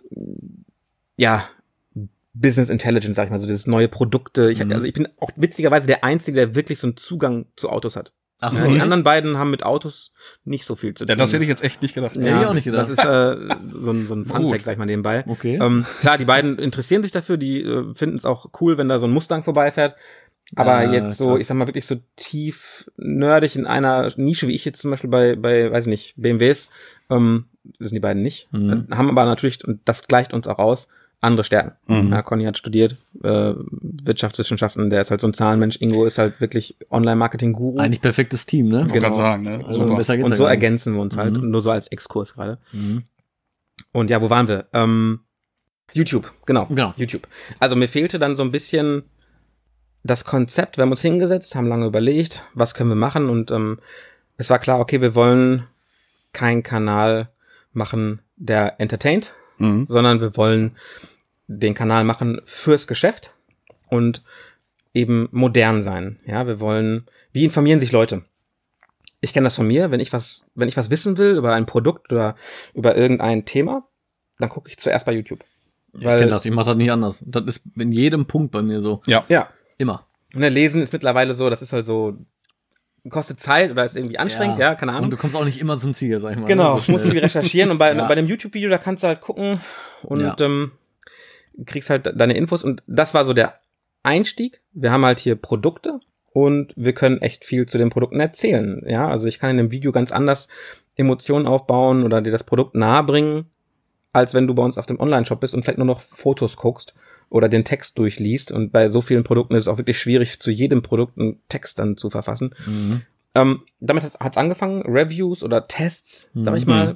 ja, Business Intelligence, sag ich mal, so dieses neue Produkte. Also ich bin auch witzigerweise der Einzige, der wirklich so einen Zugang zu Autos hat. Ach Ja, so, die echt? anderen beiden haben mit Autos nicht so viel zu tun. Ja, das hätte ich jetzt echt nicht gedacht. Hätte ich auch nicht gedacht. Das ist so ein Fun-Fact, sag ich mal, nebenbei. Okay. Klar, die beiden interessieren sich dafür, die finden es auch cool, wenn da so ein Mustang vorbeifährt. Aber jetzt so, krass. ich sag mal, wirklich so tief nerdig in einer Nische, wie ich jetzt zum Beispiel bei weiß ich nicht, BMWs, sind die beiden nicht. Haben aber natürlich, und das gleicht uns auch aus, andere Stärken. Ja, Conny hat studiert Wirtschaftswissenschaften, der ist halt so ein Zahlenmensch. Ingo ist halt wirklich Online-Marketing-Guru. Eigentlich perfektes Team, ne? Genau. Kann sagen, ne? Also Super. besser geht's Und ja so gar nicht. ergänzen wir uns halt, nur so als Exkurs gerade. Und ja, wo waren wir? YouTube, genau. YouTube. Also mir fehlte dann so ein bisschen das Konzept. Wir haben uns hingesetzt, haben lange überlegt, was können wir machen, und es war klar, okay, wir wollen keinen Kanal machen, der entertaint, sondern wir wollen den Kanal machen fürs Geschäft und eben modern sein. Ja, wir wollen, wie informieren sich Leute? Ich kenne das von mir, wenn ich was wissen will über ein Produkt oder über irgendein Thema, dann gucke ich zuerst bei YouTube. Weil, Ich kenn das, ich mach das nicht anders. Das ist in jedem Punkt bei mir so. Ja. Immer. Und Lesen ist mittlerweile so, das ist halt so, kostet Zeit oder ist irgendwie anstrengend, ja, keine Ahnung. Und du kommst auch nicht immer zum Ziel, sag ich mal. Genau, ne, so musst du viel recherchieren, und bei Ja. einem YouTube-Video, da kannst du halt gucken und Ja. kriegst halt deine Infos, und das war so der Einstieg. Wir haben halt hier Produkte und wir können echt viel zu den Produkten erzählen, ja, also ich kann in einem Video ganz anders Emotionen aufbauen oder dir das Produkt nahebringen, als wenn du bei uns auf dem Online-Shop bist und vielleicht nur noch Fotos guckst oder den Text durchliest, und bei so vielen Produkten ist es auch wirklich schwierig, zu jedem Produkt einen Text dann zu verfassen. Damit hat's angefangen, Reviews oder Tests, sag ich mal,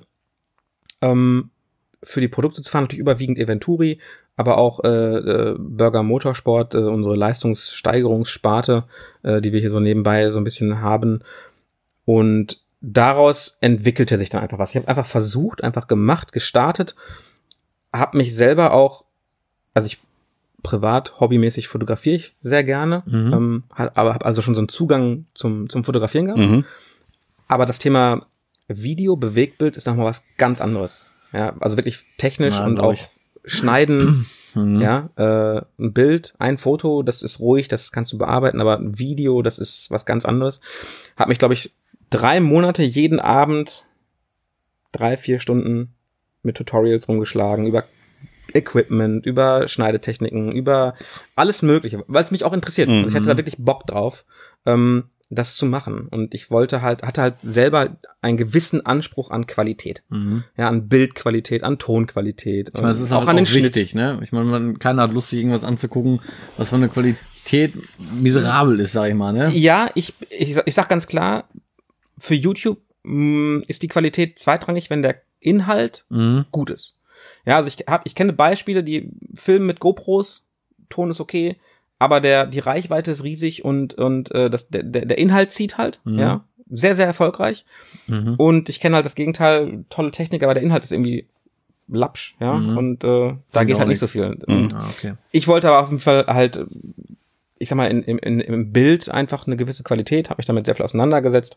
für die Produkte zu fahren, natürlich überwiegend Eventuri, aber auch Burger Motorsport, unsere Leistungssteigerungssparte, die wir hier so nebenbei so ein bisschen haben, und daraus entwickelte sich dann einfach was. Ich habe einfach versucht, einfach gemacht, gestartet, habe mich selber auch, also ich privat, hobbymäßig fotografiere ich sehr gerne, aber habe also schon so einen Zugang zum Fotografieren gehabt. Aber das Thema Video, Bewegtbild ist nochmal was ganz anderes. Ja, also wirklich technisch Ja, und glaub auch ich. schneiden. Ja, ein Bild, ein Foto, das ist ruhig, das kannst du bearbeiten, aber ein Video, das ist was ganz anderes. Hab mich, glaube ich, 3 Monate jeden Abend 3-4 Stunden mit Tutorials rumgeschlagen über Equipment, über Schneidetechniken, über alles Mögliche, weil es mich auch interessiert. Also ich hatte da wirklich Bock drauf, das zu machen. Und ich hatte halt selber einen gewissen Anspruch an Qualität. Ja, an Bildqualität, an Tonqualität. Ich meine, es ist auch, an den auch wichtig, ne? Ich meine, keiner hat Lust, sich irgendwas anzugucken, was von der Qualität miserabel ist, sag ich mal, ne? Ja, ich sag ganz klar, für YouTube ist die Qualität zweitrangig, wenn der Inhalt gut ist. Ja, also ich kenne Beispiele, die filmen mit GoPros, Ton ist okay, aber die Reichweite ist riesig und der Inhalt zieht halt, ja, sehr, sehr erfolgreich. Und ich kenne halt das Gegenteil, tolle Technik, aber der Inhalt ist irgendwie lapsch, ja, und da geht halt nicht so viel. Okay. Ich wollte aber auf jeden Fall halt, ich sag mal, im Bild einfach eine gewisse Qualität, habe mich damit sehr viel auseinandergesetzt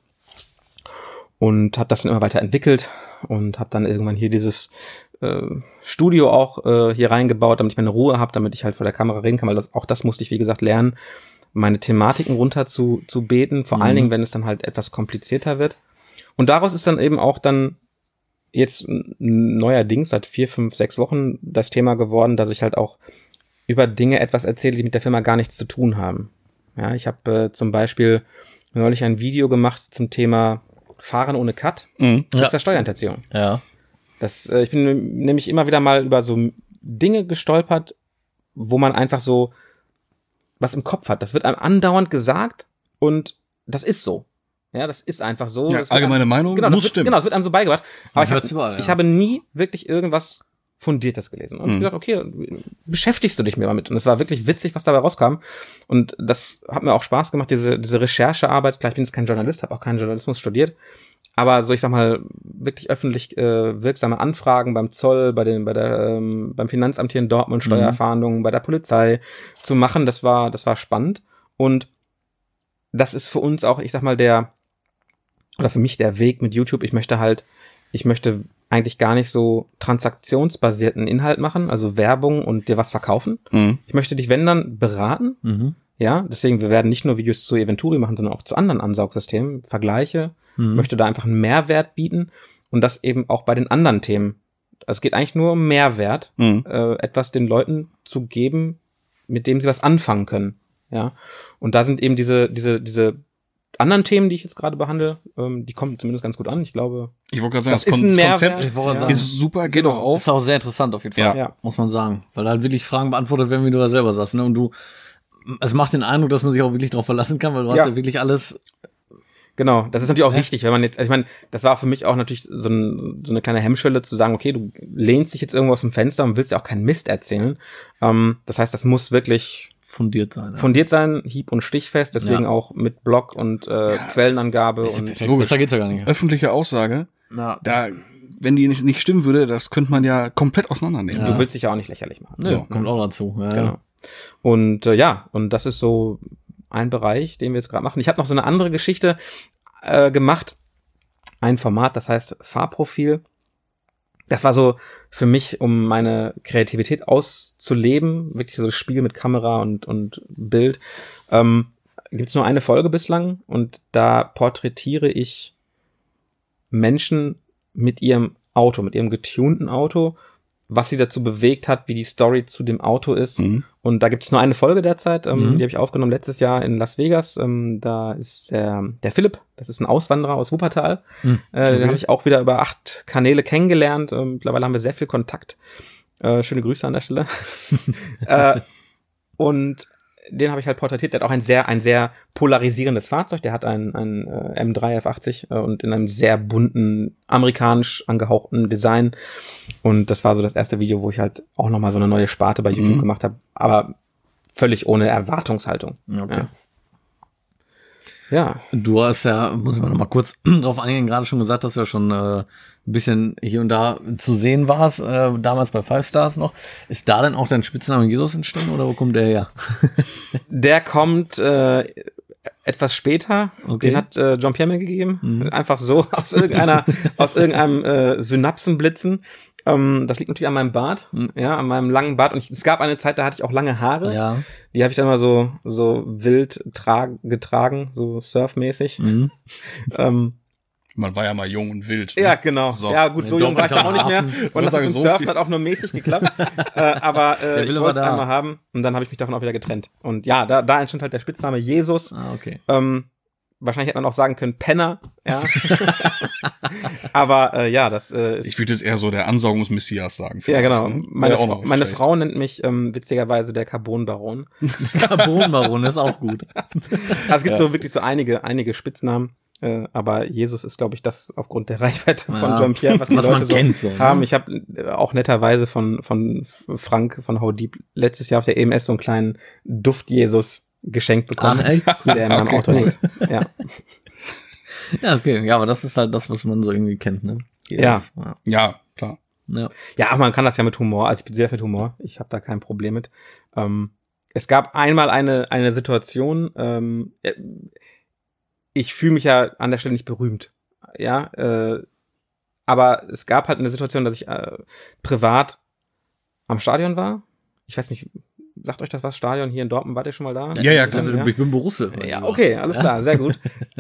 und habe das dann immer weiter entwickelt und habe dann irgendwann hier dieses Studio auch hier reingebaut, damit ich meine Ruhe habe, damit ich halt vor der Kamera reden kann, weil das musste ich, wie gesagt, lernen, meine Thematiken runter zu beten, vor allen Dingen, wenn es dann halt etwas komplizierter wird. Und daraus ist dann eben auch dann jetzt neuerdings seit 4, 5, 6 Wochen das Thema geworden, dass ich halt auch über Dinge etwas erzähle, die mit der Firma gar nichts zu tun haben. Ja, ich habe zum Beispiel neulich ein Video gemacht zum Thema Fahren ohne Cut. Das ist der Steuerhinterziehung. Ja. Ich bin nämlich immer wieder mal über so Dinge gestolpert, wo man einfach so was im Kopf hat. Das wird einem andauernd gesagt und das ist so. Ja, das ist einfach so. Ja, allgemeine Meinung muss stimmen. Genau, das wird einem so beigebracht. Aber Ich ich habe nie wirklich irgendwas Fundiertes gelesen. Und ich habe gedacht, okay, beschäftigst du dich mir damit. Und es war wirklich witzig, was dabei rauskam. Und das hat mir auch Spaß gemacht, diese Recherchearbeit. Klar, ich bin jetzt kein Journalist, habe auch keinen Journalismus studiert. Aber so, ich sag mal, wirklich öffentlich wirksame Anfragen beim Zoll, beim Finanzamt hier in Dortmund, Steuerfahndungen, bei der Polizei zu machen, das war spannend. Und das ist für uns auch, ich sag mal, oder für mich der Weg mit YouTube. Ich möchte eigentlich gar nicht so transaktionsbasierten Inhalt machen, also Werbung und dir was verkaufen. Ich möchte dich, wenn dann, beraten. Ja, deswegen, wir werden nicht nur Videos zu Eventuri machen, sondern auch zu anderen Ansaugsystemen, Vergleiche, möchte da einfach einen Mehrwert bieten und das eben auch bei den anderen Themen. Also es geht eigentlich nur um Mehrwert, etwas den Leuten zu geben, mit dem sie was anfangen können. Ja, und da sind eben diese anderen Themen, die ich jetzt gerade behandle, die kommen zumindest ganz gut an. Ich glaube, Ich wollte gerade sagen, das ist ein Mehrwert. Konzept Ich wollte sagen, ist super, geht auch auf. ist auch sehr interessant auf jeden Fall, Ja. muss man sagen. Weil halt wirklich Fragen beantwortet werden, wie du da selber sagst. Ne? Und es macht den Eindruck, dass man sich auch wirklich darauf verlassen kann, weil du hast ja wirklich alles. Genau, das ist natürlich auch wichtig, wenn man jetzt, also ich meine, das war für mich auch natürlich so eine kleine Hemmschwelle zu sagen, okay, du lehnst dich jetzt irgendwo aus dem Fenster und willst ja auch keinen Mist erzählen. Das heißt, das muss wirklich Fundiert sein. fundiert sein, hieb- und stichfest, deswegen auch mit Blog und Quellenangabe Ist ja und perfekt. logisch. Besser geht's ja gar nicht. Öffentliche Aussage, Ja. da, wenn die nicht stimmen würde, das könnte man ja komplett auseinandernehmen. du willst dich ja auch nicht lächerlich machen. Ja, kommt auch dazu. Ja, Genau. Und und das ist so ein Bereich, den wir jetzt gerade machen. Ich habe noch so eine andere Geschichte gemacht, ein Format, das heißt Farbprofil. Das war so für mich, um meine Kreativität auszuleben, wirklich so das Spiel mit Kamera und Bild. Gibt's nur eine Folge bislang und da porträtiere ich Menschen mit ihrem Auto, mit ihrem getunten Auto, was sie dazu bewegt hat, wie die Story zu dem Auto ist. Und da gibt es nur eine Folge derzeit, die habe ich aufgenommen letztes Jahr in Las Vegas. Da ist der Philipp, das ist ein Auswanderer aus Wuppertal. Den habe ich auch wieder über 8 Kanäle kennengelernt. Mittlerweile haben wir sehr viel Kontakt. Schöne Grüße an der Stelle. Und den habe ich halt porträtiert. Der hat auch ein sehr polarisierendes Fahrzeug. Der hat ein M3 F80 und in einem sehr bunten, amerikanisch angehauchten Design. Und das war so das erste Video, wo ich halt auch nochmal so eine neue Sparte bei YouTube gemacht habe. Aber völlig ohne Erwartungshaltung. Okay. Ja. Du hast ja, muss man noch mal kurz drauf eingehen, gerade schon gesagt, dass du ja schon ein bisschen hier und da zu sehen warst, damals bei Five Stars noch. Ist da denn auch dein Spitzname Jesus entstanden oder wo kommt der her? Der kommt etwas später. Okay. Den hat Jean-Pierre mir gegeben. Einfach so aus irgendeinem Synapsenblitzen. Das liegt natürlich an meinem Bart, an meinem langen Bart. Und es gab eine Zeit, da hatte ich auch lange Haare. Ja. Die habe ich dann mal so wild getragen, so surfmäßig. Man war ja mal jung und wild. Ja, genau. So. Ja, gut, so jung war ich da auch nicht mehr. Und das mit dem so Surfen viel. hat auch nur mäßig geklappt. Aber ich Wille war wollte es da. einmal haben. Und dann habe ich mich davon auch wieder getrennt. Und ja, da entstand halt der Spitzname Jesus. Ah, okay. Wahrscheinlich hätte man auch sagen können Penner. Ja. Aber das ist... Ich würde jetzt eher so der Ansaugungsmessias sagen. Ja, genau. Ne? Meine, Wäre auch noch meine schlecht. Frau nennt mich witzigerweise der Carbonbaron. Carbonbaron ist auch gut. Also es gibt so wirklich so einige Spitznamen. Aber Jesus ist, glaube ich, das aufgrund der Reichweite von Jean-Pierre, was die Was Leute man so kennt, so, ne? haben. Ich habe auch netterweise von Frank von How Deep letztes Jahr auf der EMS so einen kleinen Duft-Jesus geschenkt bekommen, echt? der in meinem Auto hängt. Ja. Ja, okay. Ja, aber das ist halt das, was man so irgendwie kennt, ne? Jesus. Ja, klar. Ja. Ja, aber man kann das ja mit Humor. Also ich sehe das mit Humor. Ich habe da kein Problem mit. Es gab einmal eine Situation, ich fühle mich ja an der Stelle nicht berühmt. Ja, aber es gab halt eine Situation, dass ich privat am Stadion war. Ich weiß nicht, sagt euch das was? Stadion hier in Dortmund, wart ihr schon mal da? Ja, klar. Ja. Ich bin Borusse. Ja, okay, alles klar, sehr gut.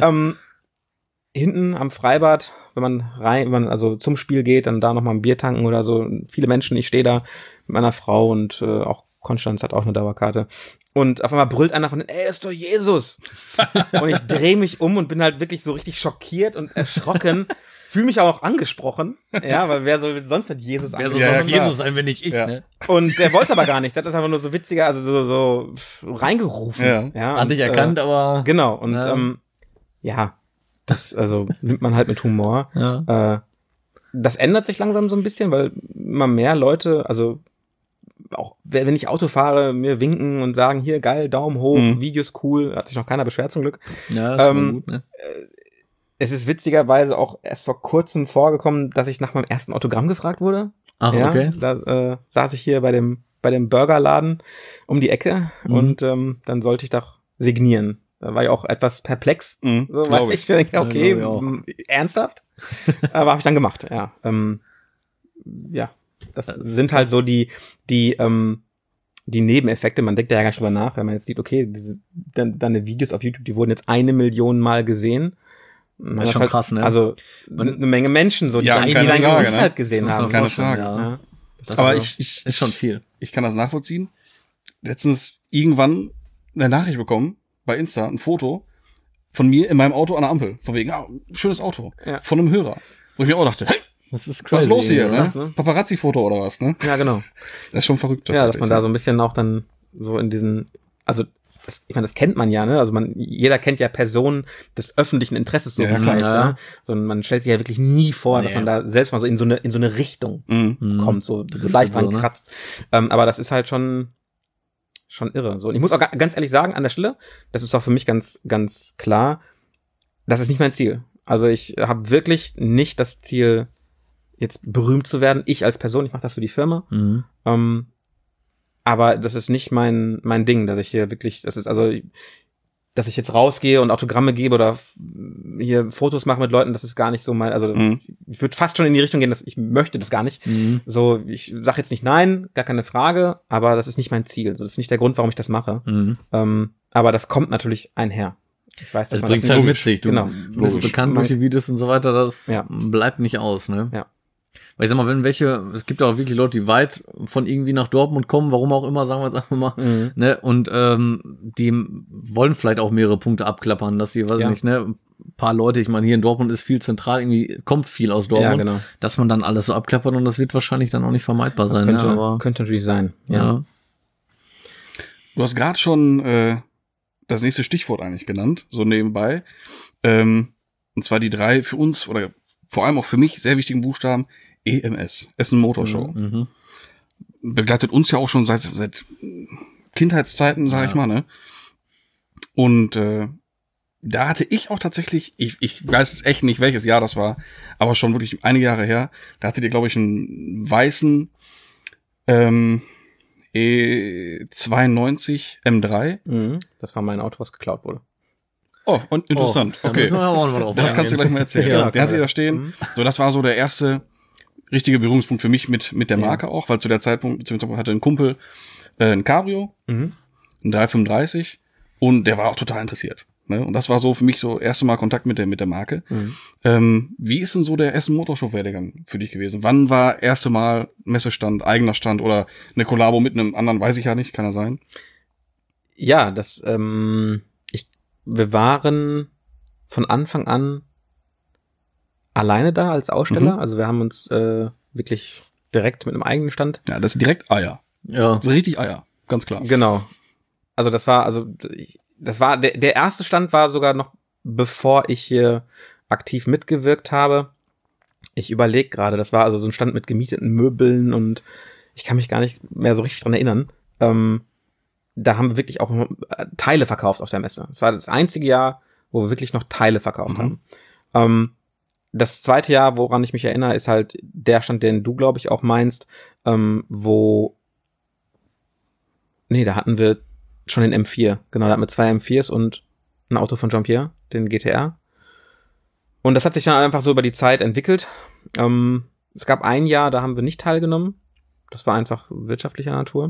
Hinten am Freibad, wenn man also zum Spiel geht, dann da nochmal ein Bier tanken oder so. Viele Menschen, ich stehe da mit meiner Frau und auch Konstanz hat auch eine Dauerkarte. Und auf einmal brüllt einer von denen, ey, das ist doch Jesus. Und ich drehe mich um und bin halt wirklich so richtig schockiert und erschrocken. Fühle mich auch angesprochen. Ja, weil wer soll sonst mit Jesus Wer soll angesprochen? sonst klar. Jesus sein, wenn nicht ich, Ja. ne? Und der wollte aber gar nicht. Der hat das einfach nur so witziger, also so reingerufen. Ja. Hat dich erkannt, aber. Genau. Und Ja. das also nimmt man halt mit Humor. Ja. Das ändert sich langsam so ein bisschen, weil immer mehr Leute, also auch wenn ich Auto fahre, mir winken und sagen, hier geil, Daumen hoch, Videos cool, hat sich noch keiner beschwert zum Glück. Ja, das ist mal gut, ne? Es ist witzigerweise auch erst vor kurzem vorgekommen, dass ich nach meinem ersten Autogramm gefragt wurde. Ach, Ja, okay. Da saß ich hier bei dem Burgerladen um die Ecke und dann sollte ich doch signieren. Da war ich auch etwas perplex, so, weil glaub ich denke, okay, Ja, glaub ernsthaft? Aber habe ich dann gemacht, ja. Das sind halt so die Nebeneffekte. Man denkt ja gar nicht drüber nach, wenn man jetzt sieht, okay, deine Videos auf YouTube, die wurden jetzt 1 Million Mal gesehen. Das ist schon krass, ne? Also eine Menge Menschen, so, die Ja, dein keine Frage, Gesicht ne? halt gesehen Das muss man haben. Keine vorstellen, Frage. Ja. Ja. Das Aber ist, ist schon viel. ich kann das nachvollziehen. Letztens irgendwann eine Nachricht bekommen bei Insta, ein Foto von mir in meinem Auto an der Ampel. Von wegen, schönes Auto. Ja. Von einem Hörer. Wo ich mir auch dachte, hey, Das ist was ist los hier, ne? krass, ne? Paparazzi-Foto oder was, ne? Ja, genau. Das ist schon verrückt. Ja, dass man da so ein bisschen auch dann so in diesen, also ich meine, das kennt man ja, ne? Also jeder kennt ja Personen des öffentlichen Interesses, so Ja, wie es klar. heißt, Ja. ja. So, man stellt sich ja wirklich nie vor, dass Nee. man da selbst mal so in so eine Richtung kommt, so Driftet leicht dran so, ne? kratzt. Aber das ist halt schon irre. So, und ich muss auch ganz ehrlich sagen, an der Stelle, das ist auch für mich ganz, ganz klar, das ist nicht mein Ziel. Also ich habe wirklich nicht das Ziel, jetzt berühmt zu werden. Ich als Person, ich mache das für die Firma. Mhm. Aber das ist nicht mein Ding, dass ich hier wirklich, dass ich jetzt rausgehe und Autogramme gebe oder hier Fotos mache mit Leuten, das ist gar nicht so ich würde fast schon in die Richtung gehen, dass ich möchte das gar nicht. Mhm. So, ich sage jetzt nicht nein, gar keine Frage, aber das ist nicht mein Ziel. Das ist nicht der Grund, warum ich das mache. Mhm. Aber das kommt natürlich einher. Ich weiß, dass Das man bringt's das halt nicht- mit sich. Du Genau. bist Logisch. bekannt durch die Videos und so weiter, das Ja. bleibt nicht aus, ne? Ja. Weil ich sag mal, es gibt auch wirklich Leute, die weit von irgendwie nach Dortmund kommen, warum auch immer, sagen wir jetzt einfach mal, Mhm. ne? Und die wollen vielleicht auch mehrere Punkte abklappern, dass sie, weiß ich Ja. nicht, ne? Ein paar Leute, ich meine, hier in Dortmund ist viel zentral, irgendwie kommt viel aus Dortmund, Ja, genau. dass man dann alles so abklappert und das wird wahrscheinlich dann auch nicht vermeidbar Das sein, könnte, ne? Aber könnte natürlich sein. ja. Du hast gerade schon das nächste Stichwort eigentlich genannt, so nebenbei. Und zwar die 3 für uns oder vor allem auch für mich sehr wichtigen Buchstaben EMS, Essen Motor Show. Mhm. Begleitet uns ja auch schon seit Kindheitszeiten, sag Ja. ich mal, ne? Und da hatte ich auch tatsächlich, ich weiß jetzt echt nicht, welches Jahr das war, aber schon wirklich einige Jahre her, da hattet ihr, glaube ich, einen weißen E92 M3. Mhm. Das war mein Auto, was geklaut wurde. Oh, und interessant. Da Okay. müssen wir auch noch mal drauf Das kannst du gleich mal erzählen. Ja, Ja, der hat kann hier ich. da stehen. Mhm. So, das war so der erste richtige Berührungspunkt für mich mit der Ja. Marke auch, weil zu dem Zeitpunkt hatte ein Kumpel ein Cabrio, Mhm. ein 335 und der war auch total interessiert. Ne? Und das war so für mich so erste Mal Kontakt mit der Marke. Mhm. Wie ist denn so der Essen Motorshow-Werdegang für dich gewesen? Wann war erste Mal Messestand, eigener Stand oder eine Kollabo mit einem anderen, weiß ich ja nicht, kann ja sein. Ja, wir waren von Anfang an alleine da als Aussteller. Mhm. Also wir haben uns wirklich direkt mit einem eigenen Stand. Ja, das ist direkt Eier. Ja. Richtig Eier, ganz klar. Genau. Also das war der erste Stand war sogar noch bevor ich hier aktiv mitgewirkt habe. Ich überlege gerade, das war also so ein Stand mit gemieteten Möbeln und ich kann mich gar nicht mehr so richtig dran erinnern. Da haben wir wirklich auch Teile verkauft auf der Messe. Es war das einzige Jahr, wo wir wirklich noch Teile verkauft haben. Das zweite Jahr, woran ich mich erinnere, ist halt der Stand, den du, glaube ich, auch meinst, da hatten wir schon den M4. Genau, da hatten wir 2 M4s und ein Auto von Jean-Pierre, den GTR. Und das hat sich dann einfach so über die Zeit entwickelt. Es gab ein Jahr, da haben wir nicht teilgenommen. Das war einfach wirtschaftlicher Natur.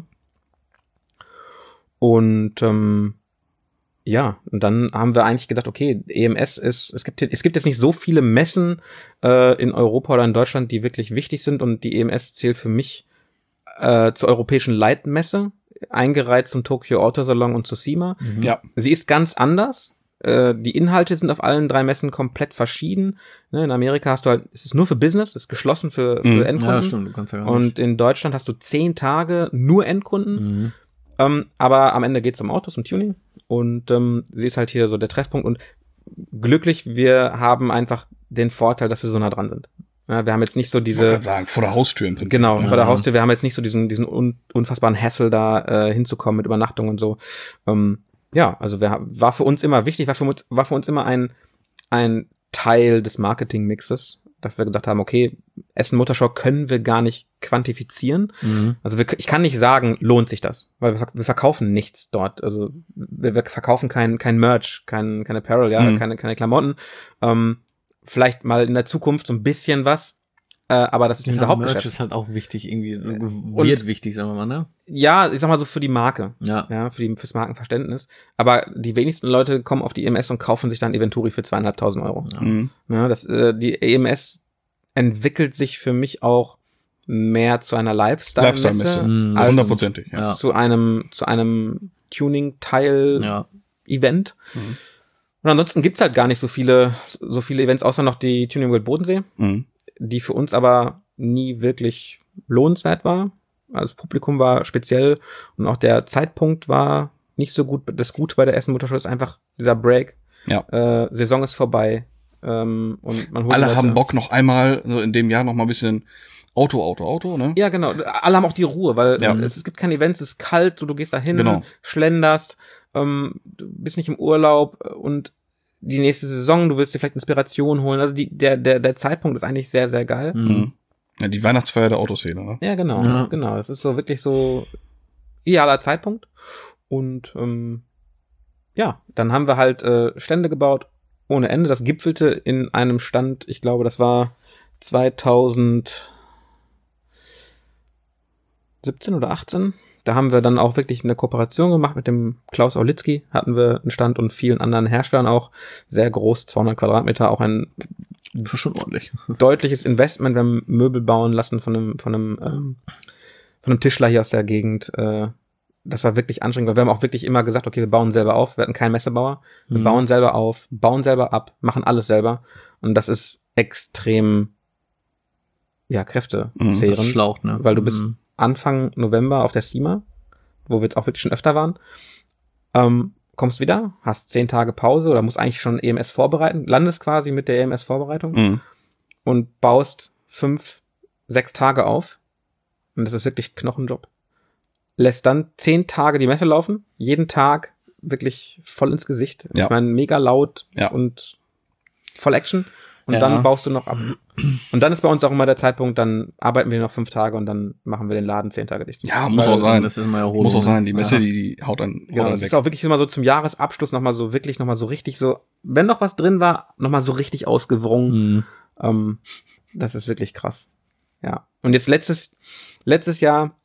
Und und dann haben wir eigentlich gedacht, okay, EMS es gibt jetzt nicht so viele Messen in Europa oder in Deutschland, die wirklich wichtig sind, und die EMS zählt für mich zur europäischen Leitmesse, eingereiht zum Tokyo Auto Salon und zu SEMA. Ja. Sie ist ganz anders. Die Inhalte sind auf allen 3 Messen komplett verschieden. Ne, in Amerika hast du halt, es ist nur für Business, ist geschlossen für Endkunden. Ja, stimmt, du kannst ja gar nicht. Und in Deutschland hast du 10 Tage nur Endkunden. Aber am Ende geht's um Autos und Tuning. Und sie ist halt hier so der Treffpunkt. Und glücklich, wir haben einfach den Vorteil, dass wir so nah dran sind. Ja, wir haben jetzt nicht so Ich wollte diese, gerade sagen, vor der Haustür im Prinzip. genau, ne? vor der Haustür, wir haben jetzt nicht so diesen unfassbaren Hassel da hinzukommen mit Übernachtung und so. Also war für uns immer wichtig, war für uns immer ein Teil des Marketing-Mixes, dass wir gedacht haben, okay, Essen Motorshow können wir gar nicht quantifizieren. Also ich kann nicht sagen, lohnt sich das, weil wir verkaufen nichts dort. Also wir verkaufen kein Merch, kein Apparel, ja, keine Klamotten. Vielleicht mal in der Zukunft so ein bisschen was, aber das ist nicht unser Merch Hauptgeschäft. ist halt auch wichtig, irgendwie, wird wichtig, sagen wir mal, ne? Ja, ich sag mal so für die Marke. Ja. Ja, fürs Markenverständnis. Aber die wenigsten Leute kommen auf die EMS und kaufen sich dann Eventuri für 2.500 Euro. Mhm. Ja, die EMS entwickelt sich für mich auch mehr zu einer Lifestyle-Messe Lifestyle-Messe. als Hundertprozentig. Ja. zu einem Tuning-Teil-Event. Ja. Und ansonsten gibt's halt gar nicht so viele Events, außer noch die Tuning World Bodensee, die für uns aber nie wirklich lohnenswert war. Also das Publikum war speziell und auch der Zeitpunkt war nicht so gut. Das Gute bei der Essen Motorshow ist einfach dieser Break. Ja. Saison ist vorbei. Und man holt Alle haben Bock noch einmal, so in dem Jahr noch mal ein bisschen Auto, ne? Ja, genau. Alle haben auch die Ruhe, weil es gibt keine Events, es ist kalt, so du gehst da hin, schlenderst, du bist nicht im Urlaub und die nächste Saison, du willst dir vielleicht Inspiration holen. Also der Zeitpunkt ist eigentlich sehr, sehr geil. Mhm. Ja, die Weihnachtsfeier der Autoszene, ne? Ja, genau. Genau. Es ist so wirklich so idealer Zeitpunkt. Und dann haben wir halt Stände gebaut ohne Ende. Das gipfelte in einem Stand, ich glaube, das war 2017 oder 18. Da haben wir dann auch wirklich eine Kooperation gemacht mit dem Klaus Aulitzky, hatten wir einen Stand und vielen anderen Herstellern auch. Sehr groß, 200 Quadratmeter, auch ein schon ordentlich. Deutliches Investment. Wir haben Möbel bauen lassen von einem Tischler hier aus der Gegend. Das war wirklich anstrengend, weil wir haben auch wirklich immer gesagt, okay, wir bauen selber auf. Wir hatten keinen Messebauer. Wir bauen selber auf, bauen selber ab, machen alles selber. Und das ist extrem, kräftezehrend. Das schlaucht, ne? Weil du bist Anfang November auf der SEMA, wo wir jetzt auch wirklich schon öfter waren, kommst wieder, hast 10 Tage Pause oder musst eigentlich schon EMS vorbereiten, landest quasi mit der EMS-Vorbereitung und baust 5-6 Tage auf. Und das ist wirklich Knochenjob. Lässt dann 10 Tage die Messe laufen, jeden Tag wirklich voll ins Gesicht. Ja. Ich meine, mega laut Ja. und voll Action. Und dann baust du noch ab. Und dann ist bei uns auch immer der Zeitpunkt, dann arbeiten wir noch 5 Tage und dann machen wir den Laden 10 Tage dicht. Ja, muss auch sein. Das ist immer Erholung. Muss auch sein. Die Messe, die haut dann Genau, das weg. ist auch wirklich immer so zum Jahresabschluss nochmal so richtig so, wenn noch was drin war, nochmal so richtig ausgewrungen. Das ist wirklich krass. Ja. Und jetzt letztes Jahr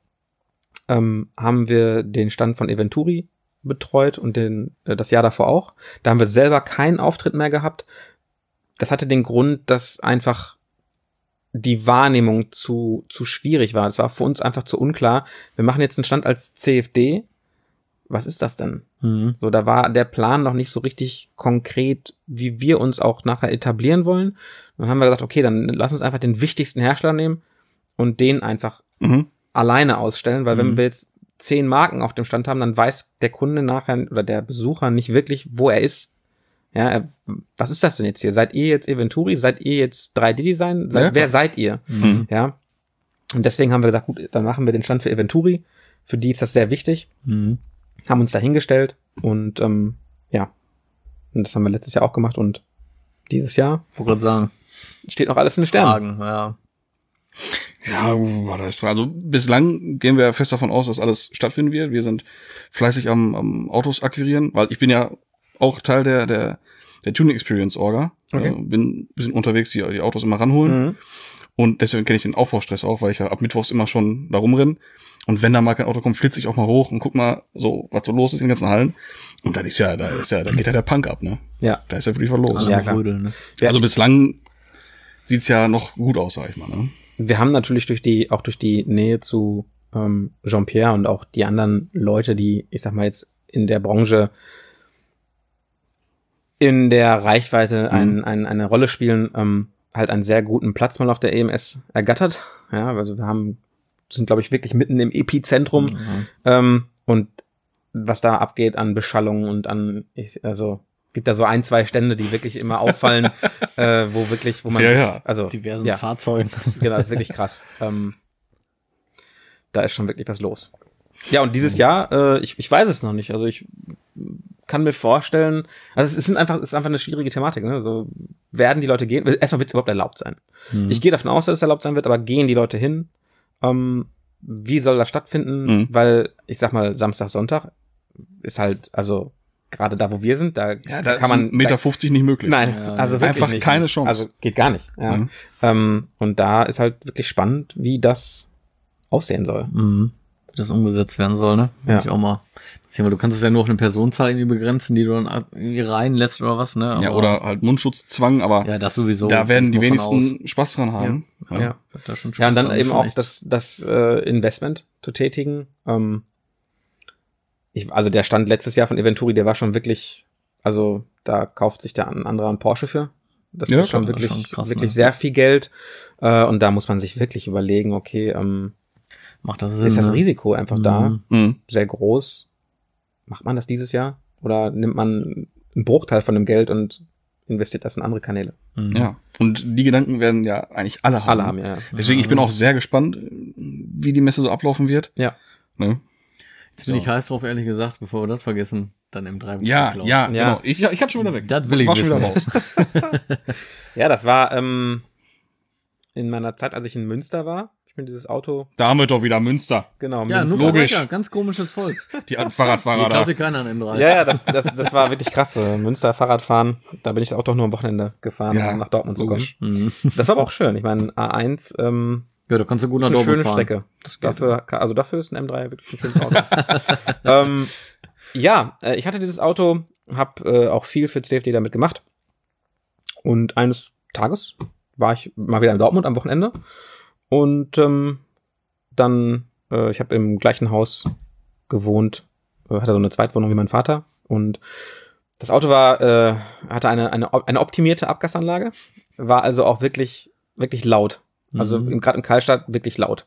haben wir den Stand von Eventuri betreut und das Jahr davor auch. Da haben wir selber keinen Auftritt mehr gehabt. Das hatte den Grund, dass einfach die Wahrnehmung zu schwierig war. Es war für uns einfach zu unklar. Wir machen jetzt einen Stand als CFD. Was ist das denn? So, da war der Plan noch nicht so richtig konkret, wie wir uns auch nachher etablieren wollen. Dann haben wir gesagt, okay, dann lass uns einfach den wichtigsten Hersteller nehmen und den einfach alleine ausstellen, weil wenn wir jetzt 10 Marken auf dem Stand haben, dann weiß der Kunde nachher oder der Besucher nicht wirklich, wo er ist. Ja, was ist das denn jetzt hier? Seid ihr jetzt Eventuri? Seid ihr jetzt 3D-Design? Wer seid ihr? Ja. Und deswegen haben wir gesagt, gut, dann machen wir den Stand für Eventuri. Für die ist das sehr wichtig. Haben uns da hingestellt und und das haben wir letztes Jahr auch gemacht und dieses Jahr Ich wollte gerade sagen. steht noch alles in den Sternen. Fragen, ja. Ja, also bislang gehen wir fest davon aus, dass alles stattfinden wird. Wir sind fleißig am Autos akquirieren, weil ich bin ja auch Teil der Tuning Experience Orga. Okay. Bin ein bisschen unterwegs, die Autos immer ranholen. Und deswegen kenne ich den Aufbaustress auch, weil ich ja ab Mittwochs immer schon da rumrenne. Und wenn da mal kein Auto kommt, flitze ich auch mal hoch und guck mal so, was so los ist in den ganzen Hallen. Und da geht ja der Punk ab, ne? Ja. Da ist ja wirklich was los. Ja, klar. Rödeln, ne? Also bislang sieht's ja noch gut aus, sag ich mal, ne? Wir haben natürlich durch die Nähe zu Jean-Pierre und auch die anderen Leute, die, ich sag mal jetzt in der Branche in der Reichweite eine Rolle spielen, halt einen sehr guten Platz mal auf der EMS ergattert. Ja, also sind glaube ich wirklich mitten im Epizentrum und was da abgeht an Beschallung und gibt da so 1-2 Stände, die wirklich immer auffallen, wo man also Diversen Fahrzeugen. genau, das ist wirklich krass. Da ist schon wirklich was los. Ja, und dieses Jahr, ich weiß es noch nicht. Also ich kann mir vorstellen, also es ist einfach eine schwierige Thematik. Ne? So werden die Leute gehen. Erstmal wird es überhaupt erlaubt sein. Ich gehe davon aus, dass es erlaubt sein wird, aber gehen die Leute hin? Wie soll das stattfinden? Weil ich sag mal, Samstag, Sonntag ist halt, also gerade da, wo wir sind, da kann man 1,50 Meter nicht möglich. Nein, also wirklich einfach nicht. keine Chance. Also geht gar nicht. Ja. Und da ist halt wirklich spannend, wie das aussehen soll. Wie das umgesetzt werden soll, ne? Ja. Ich auch mal. Weil du kannst es ja nur auf eine Personenzahl irgendwie begrenzen, die du dann irgendwie reinlässt oder was, ne? Ja, oder halt Mundschutzzwang, aber ja, das sowieso. da werden die Davon wenigsten Spaß dran haben. Ja. Da schon Ja, und dann Spaß eben schon auch echt. das Investment zu tätigen. Also der Stand letztes Jahr von Eventuri, der war schon wirklich Also da kauft sich ein anderer einen Porsche für. Das Ja, ist schon klar, wirklich, schon krass, wirklich ne? sehr viel Geld. Und da muss man sich wirklich überlegen, okay, Macht das Sinn, ist das ne? Risiko einfach da? Mhm. Sehr groß. Macht man das dieses Jahr? Oder nimmt man einen Bruchteil von dem Geld und investiert das in andere Kanäle? Mhm. Ja. Und die Gedanken werden ja eigentlich alle haben. Alle haben, ja. Deswegen, ich bin auch sehr gespannt, wie die Messe so ablaufen wird. Ja. Ne? Jetzt bin ich heiß drauf, ehrlich gesagt, bevor wir das vergessen, dann M3. Ja, klauen. ja, Ja. genau. Ich hatte schon wieder weg. Das will ich War schon wieder wissen. raus. Ja, das war in meiner Zeit, als ich in Münster war. Ich bin dieses Auto, Damit doch wieder Münster. genau. Ja, nur Münster. Logisch. Verbrecher, ganz komisches Volk. Die alten Die Fahrradfahrer da. klaute keiner an M3. Ja, das war wirklich krass. Münster Fahrradfahren. Da bin ich auch doch nur am Wochenende gefahren, Ja, um nach Dortmund logisch. zu kommen. Mhm. Das war aber auch schön. Ich meine, A1 Ja, da kannst du gut ist nach eine Dortmund schöne fahren. Strecke. Das geht. Dafür ist ein M3 wirklich ein schönes Auto. Ich hatte dieses Auto, habe auch viel für CFD damit gemacht. Und eines Tages war ich mal wieder in Dortmund am Wochenende. Und dann, ich habe im gleichen Haus gewohnt, hatte so eine Zweitwohnung wie mein Vater. Und das Auto hatte eine optimierte Abgasanlage, war also auch wirklich, wirklich laut. Also gerade im Karlstadt wirklich laut.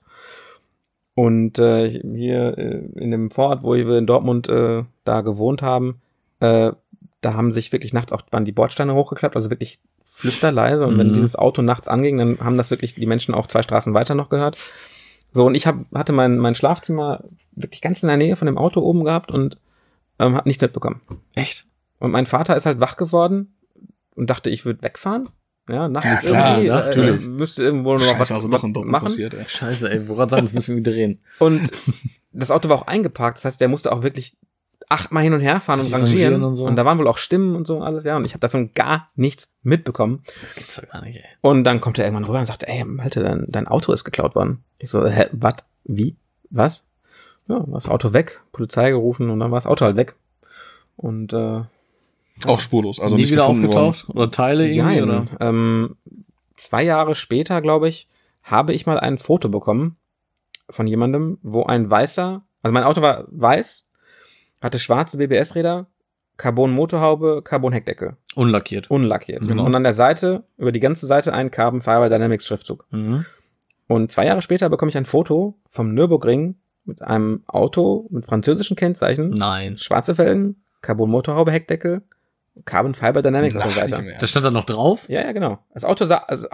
Und hier in dem Vorort, wo wir in Dortmund da gewohnt haben, da haben sich wirklich nachts auch waren die Bordsteine hochgeklappt, also wirklich flüsterleise. Und wenn dieses Auto nachts anging, dann haben das wirklich die Menschen auch 2 Straßen weiter noch gehört. So, und ich hatte mein Schlafzimmer wirklich ganz in der Nähe von dem Auto oben gehabt und habe nichts mitbekommen. Echt? Und mein Vater ist halt wach geworden und dachte, ich würde wegfahren. Ja, nachts klar, irgendwie. natürlich. Müsste irgendwo noch Scheiße, was also noch ein Doppel machen. passiert, ey. Scheiße, ey, woran sagen, das müssen wir drehen. Und das Auto war auch eingeparkt. Das heißt, der musste auch wirklich 8-mal hin und her fahren und Richtig rangieren. rangieren und so. Und da waren wohl auch Stimmen und so und alles, ja. Und ich habe davon gar nichts mitbekommen. Das gibt's doch gar nicht, ey. Und dann kommt er irgendwann rüber und sagte, ey, Malte, dein Auto ist geklaut worden. Ich so, hä, was? Wie? Was? Ja, war das Auto weg, Polizei gerufen und dann war das Auto halt weg. Und Auch spurlos. Also Nie nicht wieder gefunden aufgetaucht? Oder Teile irgendwie? Nein. Oder? 2 Jahre später, glaube ich, habe ich mal ein Foto bekommen von jemandem, wo ein weißer, also mein Auto war weiß, hatte schwarze BBS-Räder, Carbon-Motorhaube, Carbon-Heckdecke, Unlackiert. unlackiert. Genau. Und an der Seite, über die ganze Seite ein Carbon Fiber Dynamics Schriftzug. Mhm. Und 2 Jahre später bekomme ich ein Foto vom Nürburgring mit einem Auto mit französischen Kennzeichen, Nein. schwarze Felgen, Carbon-Motorhaube, Heckdecke, Carbon Fiber Dynamics auf der Ach, Seite. nicht mehr. Das stand da noch drauf? Ja, genau. Das Auto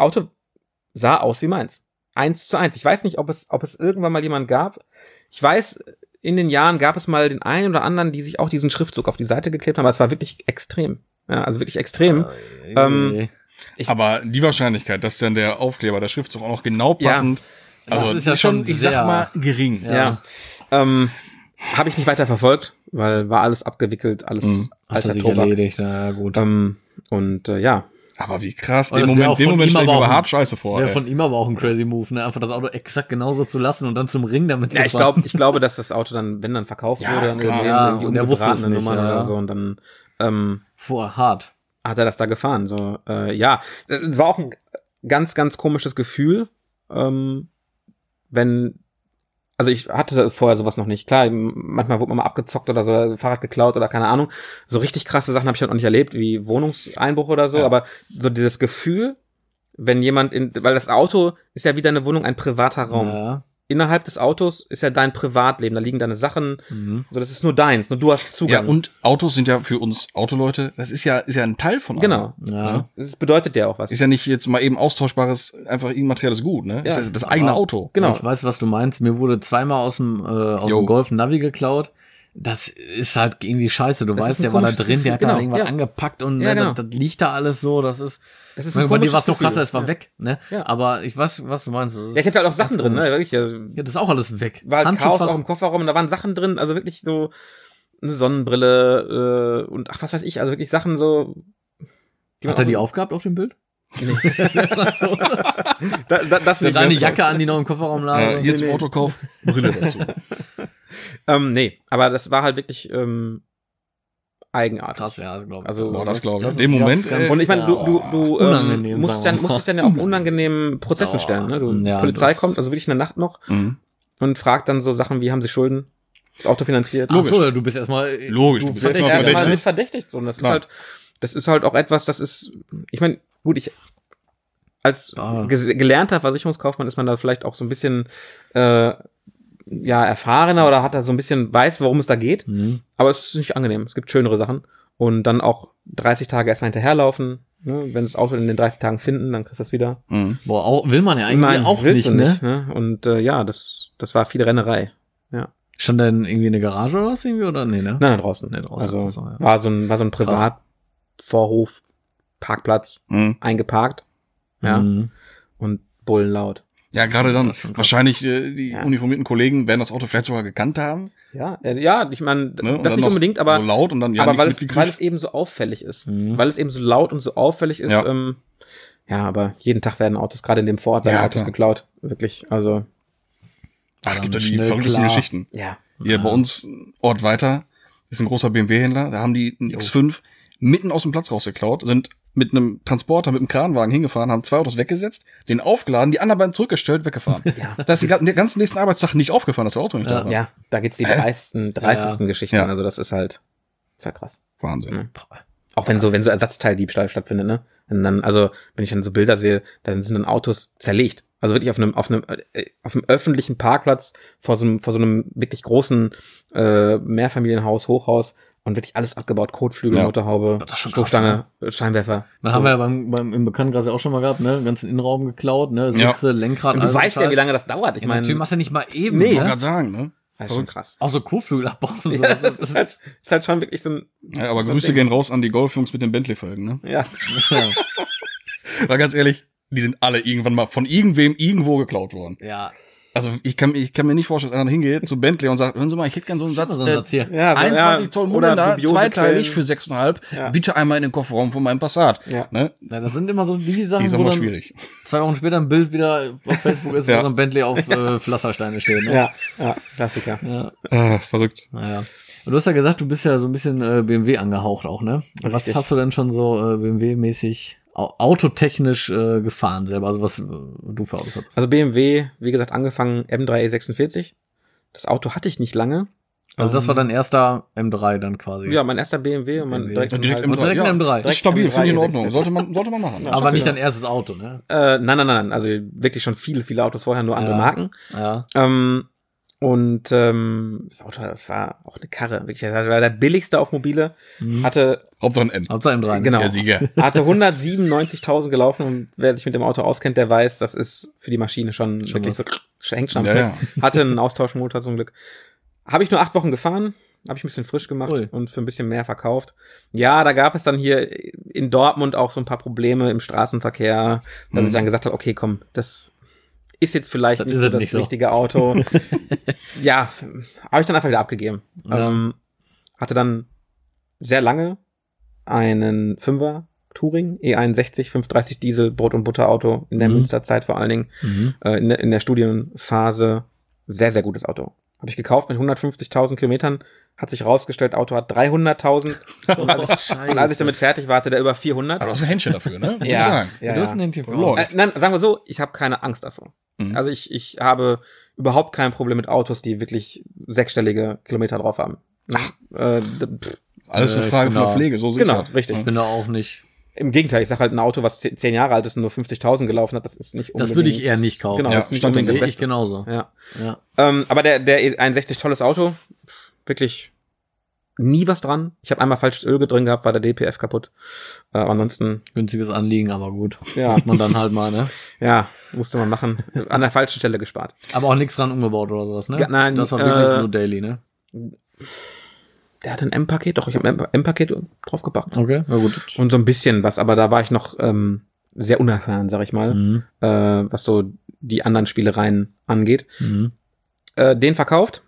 sah aus wie meins. 1:1. Ich weiß nicht, ob es irgendwann mal jemand gab. Ich weiß, in den Jahren gab es mal den einen oder anderen, die sich auch diesen Schriftzug auf die Seite geklebt haben, aber es war wirklich extrem. Ja, also wirklich extrem. Aber die Wahrscheinlichkeit, dass dann der Aufkleber, der Schriftzug auch noch genau passend, Das also ist ja schon ich sehr- sag mal, gering. Ja. Habe ich nicht weiter verfolgt, weil war alles abgewickelt, alles Hat er alter sich Tobak. erledigt, ja gut. Ja. Aber wie krass, Und den das wär auch Moment von ihm stelle ich mir aber aber auch hart scheiße vor. Wäre ey. von ihm aber auch ein crazy Move, ne? Einfach das Auto exakt genauso zu lassen und dann zum Ring damit Ja, zu fahren. ich glaube, dass das Auto dann, wenn dann verkauft Ja, wurde, dann klar. irgendwie Ja, und er wusste es umgebratene nicht, Nummern ja. oder so und dann Boah, hart. hat er das da gefahren. So, ja, es war auch ein ganz, ganz komisches Gefühl, also ich hatte vorher sowas noch nicht. Klar, manchmal wurde man mal abgezockt oder so, Fahrrad geklaut oder keine Ahnung. So richtig krasse Sachen habe ich halt noch nicht erlebt, wie Wohnungseinbruch oder so, Ja. aber so dieses Gefühl, wenn jemand weil das Auto ist ja wie deine Wohnung ein privater Raum. Ja. Innerhalb des Autos ist ja dein Privatleben, da liegen deine Sachen, Mhm. so das ist nur deins, nur du hast Ja, Zugang. und Autos sind ja für uns Autoleute, das ist ja ein Teil von Genau. Ja. Es bedeutet ja auch was. Ist ja nicht jetzt mal eben austauschbares, einfach immaterielles Gut, ne? Ja. Ist ja das eigene Auto. Genau. Ich weiß, was du meinst. Mir wurde zweimal aus dem Jo. Golf ein Navi geklaut. Das ist halt irgendwie scheiße. Du Das ist weißt, ein der war da komisches drin, der hat Gefühl. da Genau, irgendwas ja. angepackt und Ja, genau. das liegt da alles so. Das ist Das ist bei dir komisches war es noch Gefühl. krasser, es war Ja. weg, ne? Ja. Aber ich weiß, was du meinst. Das ist Ja, ich hatte halt auch Sachen ganz drin, ne? komisch. Wirklich. Also, Ja, das ist auch alles weg. war halt Chaos Handschuhfach- auch im Kofferraum und da waren Sachen drin, also wirklich so eine Sonnenbrille und ach, was weiß ich, also wirklich Sachen so. man Hat er auch- die aufgehabt auf dem Bild? Nee. Der Franzose. Das Der nicht. seine das- Jacke an, die noch im Kofferraum lag. Hier zum nee. Autokauf, Brille dazu. Nee, aber das war halt wirklich eigenartig. Krass, ja, das glaube ich. Also, Boah, das glaube ich. das In dem ist Moment, ganz, ganz- Und ich meine, du unangenehm, musst sagen wir dich dann ja auch unangenehmen Prozessen Oh, stellen. Ne? ja, Polizei das- kommt, also wirklich in der Nacht noch Mhm. und fragt dann so Sachen wie, haben sie Schulden? das Auto finanziert. Ach so, du bist erstmal Logisch, Du du bist wirst erstmal erstmal verdächtig. mit verdächtigt. So. Und Klar. das ist halt auch etwas, das ist, ich meine, gut, ich als gelernter Versicherungskaufmann ist man da vielleicht auch so ein bisschen erfahrener oder hat da so ein bisschen weiß, worum es da geht. Aber es ist nicht angenehm. Es gibt schönere Sachen. Und dann auch 30 Tage erstmal hinterherlaufen. Ne? Wenn das Auto in den 30 Tagen finden, dann kriegst du das wieder. Boah, will man ja eigentlich auch willst nicht, du ne? nicht, ne? Und das war viel Rennerei. Ja. Schon dann irgendwie eine Garage oder was irgendwie, oder? Nee, ne? Nein, draußen. Nee, draußen. Also Draußen, ja. war so ein Privatvorhof, Parkplatz, eingeparkt. Ja. Und bullenlaut. Ja, gerade dann. Das ist schon krass. Wahrscheinlich die uniformierten Kollegen werden das Auto vielleicht sogar gekannt haben. Ja, ich meine, Ne? Und das dann nicht noch unbedingt, aber so laut und dann ja aber nichts weil es mitgekriegt. eben so auffällig ist. Weil es eben so laut und so auffällig ist. Ja. Aber jeden Tag werden Autos, gerade in dem Vorort, werden Ja, Autos klar. geklaut. Wirklich, also, Ach, gibt dann doch die schnell verrücktesten klar. Geschichten. ja. Hier bei uns, Ort weiter, ist ein großer BMW-Händler, da haben die einen X5 mitten aus dem Platz rausgeklaut, sind mit einem Transporter, mit einem Kranwagen hingefahren, haben 2 Autos weggesetzt, den aufgeladen, die anderen beiden zurückgestellt, weggefahren. Ja. Da ist den ganzen nächsten Arbeitstag nicht aufgefahren, dass das Auto nicht da war. Ja, da gibt's die dreistesten Geschichten. Ja. Also das ist halt krass. Wahnsinn. Mhm. Auch wenn so Ersatzteildiebstahl stattfindet, ne? Und dann, also, wenn ich dann so Bilder sehe, dann sind dann Autos zerlegt. Also wirklich auf einem öffentlichen Parkplatz vor so einem wirklich großen Mehrfamilienhaus, Hochhaus und wirklich alles abgebaut, Kotflügel, Ja. Motorhaube, Das ist schon krass, Stoßstange, Scheinwerfer. Man haben wir ja beim im Bekanntenkreis ja auch schon mal gehabt, ne? Ganzen Innenraum geklaut, ne? Ja. Sitze, Lenkrad, Und du alles weißt ja, Scheiß. wie lange das dauert. Ich Ja, meine, natürlich machst du nicht mal eben, Nee. Ich wollte ne? gerade sagen, ne? das ist schon krass. Auch so Kotflügel abbauen und so. Ja, das ist halt schon wirklich so ein, Ja, aber Grüße gehen raus an die Golfjungs mit den Bentley-Folgen, ne? ja. ja. Weil ganz ehrlich, die sind alle irgendwann mal von irgendwem irgendwo geklaut worden. ja. Also ich kann mir nicht vorstellen, dass einer hingeht zu Bentley und sagt, hören Sie mal, ich hätte gern so einen Satz, So ein Satz hier. Ja, so, 21 Zoll oder Munder, dubiose zweiteilig Quellen. für 6,5, Ja. bitte einmal in den Kofferraum von meinem Passat. Ja. Ne? Ja, das sind immer so die Sachen, Die ist wo immer dann schwierig. 2 Wochen später ein Bild wieder auf Facebook ist, wo Ja. so ein Bentley auf Pflastersteine steht, ne? Ja, Klassiker. Ja. Verrückt. Naja. Und du hast ja gesagt, du bist ja so ein bisschen BMW angehaucht auch, ne? Was Richtig. hast du denn schon so BMW-mäßig autotechnisch gefahren selber? Also was du für Autos hattest? Also BMW, wie gesagt, angefangen M3 E46. Das Auto hatte ich nicht lange. Also das war dein erster M3 dann quasi. Ja, mein erster BMW und man BMW. Direkt Und direkt ein M3. Das ist stabil, M3 finde ich in Ordnung. E46. Sollte man machen. Ja. Aber nicht Ja. dein erstes Auto, ne? Nein. Also wirklich schon viele Autos vorher, nur andere Ja. Marken. Ja. Das Auto, das war auch eine Karre. Wirklich, das war der billigste auf Mobile. Hatte, Hauptsache ein M. Hauptsache M3. ne? genau, Der Sieger. hatte 197.000 gelaufen und wer sich mit dem Auto auskennt, der weiß, das ist für die Maschine schon wirklich was. so, hängt schon am Ja, Fleck. ja. Hatte einen Austauschmotor zum Glück. Habe ich nur 8 Wochen gefahren, habe ich ein bisschen frisch gemacht Ui. und für ein bisschen mehr verkauft. Ja, da gab es dann hier in Dortmund auch so ein paar Probleme im Straßenverkehr, dass ich dann gesagt habe, okay, komm, das ist jetzt vielleicht Das nicht ist so es das nicht so. richtige Auto. Ja, habe ich dann einfach wieder abgegeben. Ja. Hatte dann sehr lange einen 5er Touring, E61, 530 Diesel, Brot- und Butterauto in der Münsterzeit vor allen Dingen, Mhm. in der Studienphase. Sehr, sehr gutes Auto. Habe ich gekauft mit 150.000 Kilometern, hat sich rausgestellt, Auto hat 300.000 und als ich damit fertig war, hatte der über 400. Aber du hast ein Händchen dafür, ne? Muss ich Ja. sagen. Ja, Du hast ja. ein Händchen für Läuft. Autos. Nein, sagen wir so, ich habe keine Angst davor. Mhm. Also ich habe überhaupt kein Problem mit Autos, die wirklich 6-stellige Kilometer drauf haben. Alles eine ich Frage bin von der da- Pflege, so sehe Genau, ich das. richtig. Ich bin da auch nicht. Im Gegenteil, ich sage halt ein Auto, was 10 Jahre alt ist und nur 50.000 gelaufen hat, das ist nicht unbedingt. Das würde ich eher nicht kaufen. Genau, Ja, das ist nicht stand unbedingt das Sehe ich Beste. genauso. Ja. Ja. Aber der E61 tolles Auto, wirklich nie was dran. Ich habe einmal falsches Öl drin gehabt, war der DPF kaputt. Aber ansonsten, Günstiges Anliegen, aber gut. Ja. Macht man dann halt mal, ne? ja, musste man machen. An der falschen Stelle gespart. Aber auch nichts dran umgebaut oder sowas, ne? Ja, nein, Das war wirklich nur Daily, ne? Der hatte ein M-Paket, doch, ich habe ein M-Paket draufgepackt. Okay, na gut. Und so ein bisschen was, aber da war ich noch sehr unerfahren, sag ich mal, Mhm. was so die anderen Spielereien angeht. Mhm. Den verkauft,